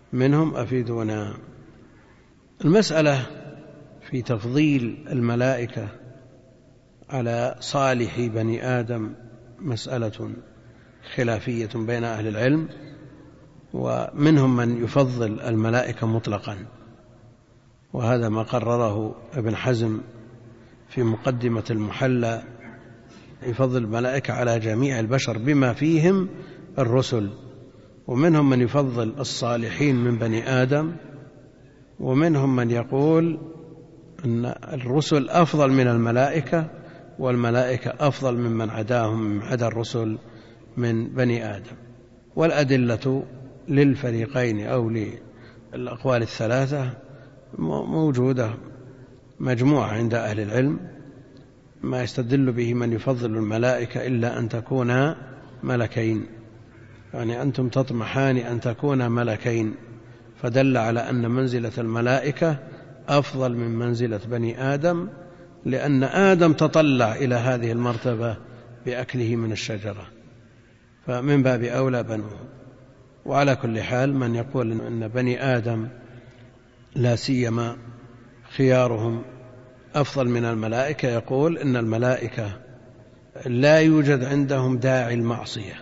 منهم أفيدونا. المسألة في تفضيل الملائكة على صالح بني آدم مسألة خلافية بين أهل العلم، ومنهم من يفضل الملائكة مطلقا، وهذا ما قرره ابن حزم في مقدمة المحلى، يفضل الملائكة على جميع البشر بما فيهم الرسل. ومنهم من يفضل الصالحين من بني آدم، ومنهم من يقول أن الرسل أفضل من الملائكة، والملائكة أفضل ممن عداهم من عدا الرسل من بني آدم. والأدلة للفريقين أو للأقوال الثلاثة موجودة مجموعة عند أهل العلم، ما يستدل به من يفضل الملائكة إلا أن تكونا ملكين، يعني أنتم تطمحان أن تكونا ملكين، فدل على أن منزلة الملائكة أفضل من منزلة بني آدم، لأن آدم تطلع إلى هذه المرتبة بأكله من الشجرة، فمن باب أولى بنوه. وعلى كل حال من يقول أن بني آدم لا سيما خيارهم أفضل من الملائكة، يقول إن الملائكة لا يوجد عندهم داعي المعصية،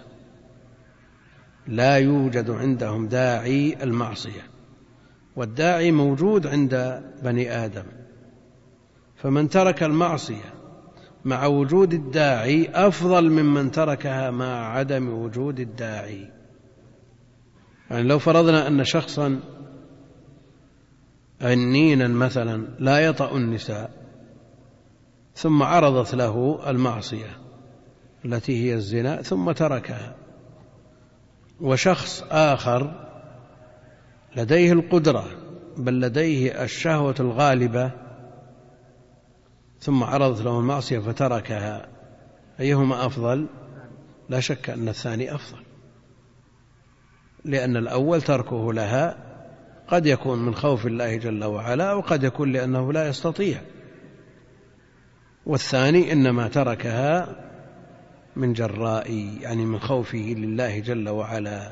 لا يوجد عندهم داعي المعصية، والداعي موجود عند بني آدم، فمن ترك المعصية مع وجود الداعي أفضل ممن تركها مع عدم وجود الداعي. يعني لو فرضنا أن شخصا عنينا مثلا لا يطأ النساء، ثم عرضت له المعصية التي هي الزنا ثم تركها، وشخص آخر لديه القدرة بل لديه الشهوة الغالبة ثم عرضت له المعصية فتركها، أيهما أفضل؟ لا شك أن الثاني أفضل، لأن الأول تركه لها قد يكون من خوف الله جل وعلا، وقد يكون لأنه لا يستطيع، والثاني إنما تركها من جراء يعني من خوفه لله جل وعلا.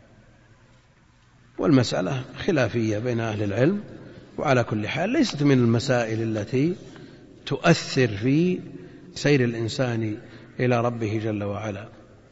والمسألة خلافية بين أهل العلم، وعلى كل حال ليست من المسائل التي تؤثر في سير الإنسان إلى ربه جل وعلا.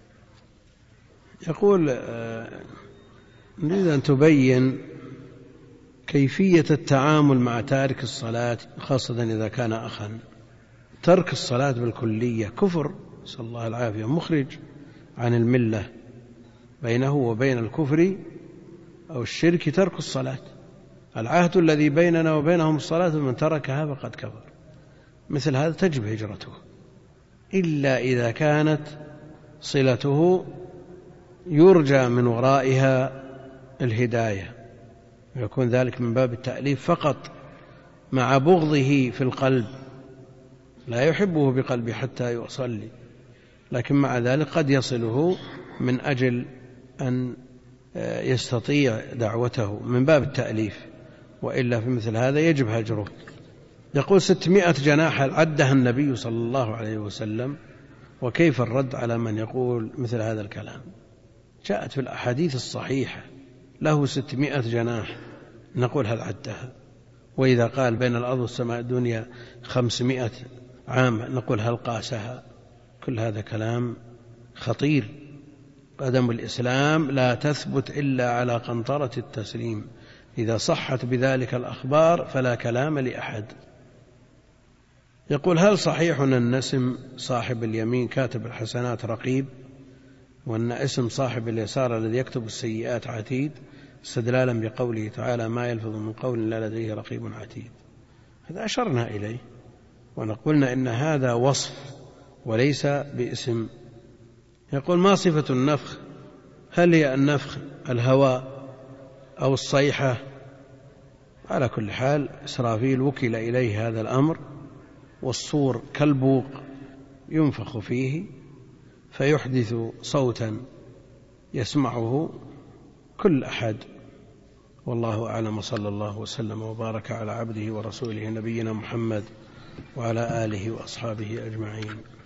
يقول نريد أن تبين كيفية التعامل مع تارك الصلاة، خاصة إذا كان أخا. ترك الصلاة بالكلية كفر، نسأل الله العافية، مخرج عن الملة، بينه وبين الكفر أو الشرك ترك الصلاة. العهد الذي بيننا وبينهم الصلاة، من تركها فقد كفر. مثل هذا تجب هجرته، إلا إذا كانت صلته يرجى من ورائها الهداية، ويكون ذلك من باب التأليف فقط مع بغضه في القلب، لا يحبه بقلبه حتى يصلي، لكن مع ذلك قد يصله من أجل أن يستطيع دعوته من باب التأليف، وإلا في مثل هذا يجب هجره. يقول ستمائة جناح عدها النبي صلى الله عليه وسلم، وكيف الرد على من يقول مثل هذا الكلام؟ جاءت في الأحاديث الصحيحة له ستمائة جناح، نقول هل عدها؟ وإذا قال بين الأرض والسماء الدنيا خمسمائة عام، نقول هل قاسها؟ كل هذا كلام خطير. قدم الإسلام لا تثبت إلا على قنطرة التسليم، إذا صحت بذلك الأخبار فلا كلام لأحد. يقول هل صحيح أن اسم صاحب اليمين كاتب الحسنات رقيب، وأن اسم صاحب اليسار الذي يكتب السيئات عتيد، استدلالا بقوله تعالى ما يلفظ من قول إلا لديه رقيب عتيد؟ هذا أشرنا إليه ونقولنا إن هذا وصف وليس باسم. يقول ما صفة النفخ؟ هل هي النفخ الهواء أو الصيحة؟ على كل حال إسرافيل وكل إليه هذا الأمر، والصور كالبوق ينفخ فيه فيحدث صوتا يسمعه كل أحد. والله أعلم، صلى الله وسلم وبارك على عبده ورسوله نبينا محمد وعلى آله وأصحابه أجمعين.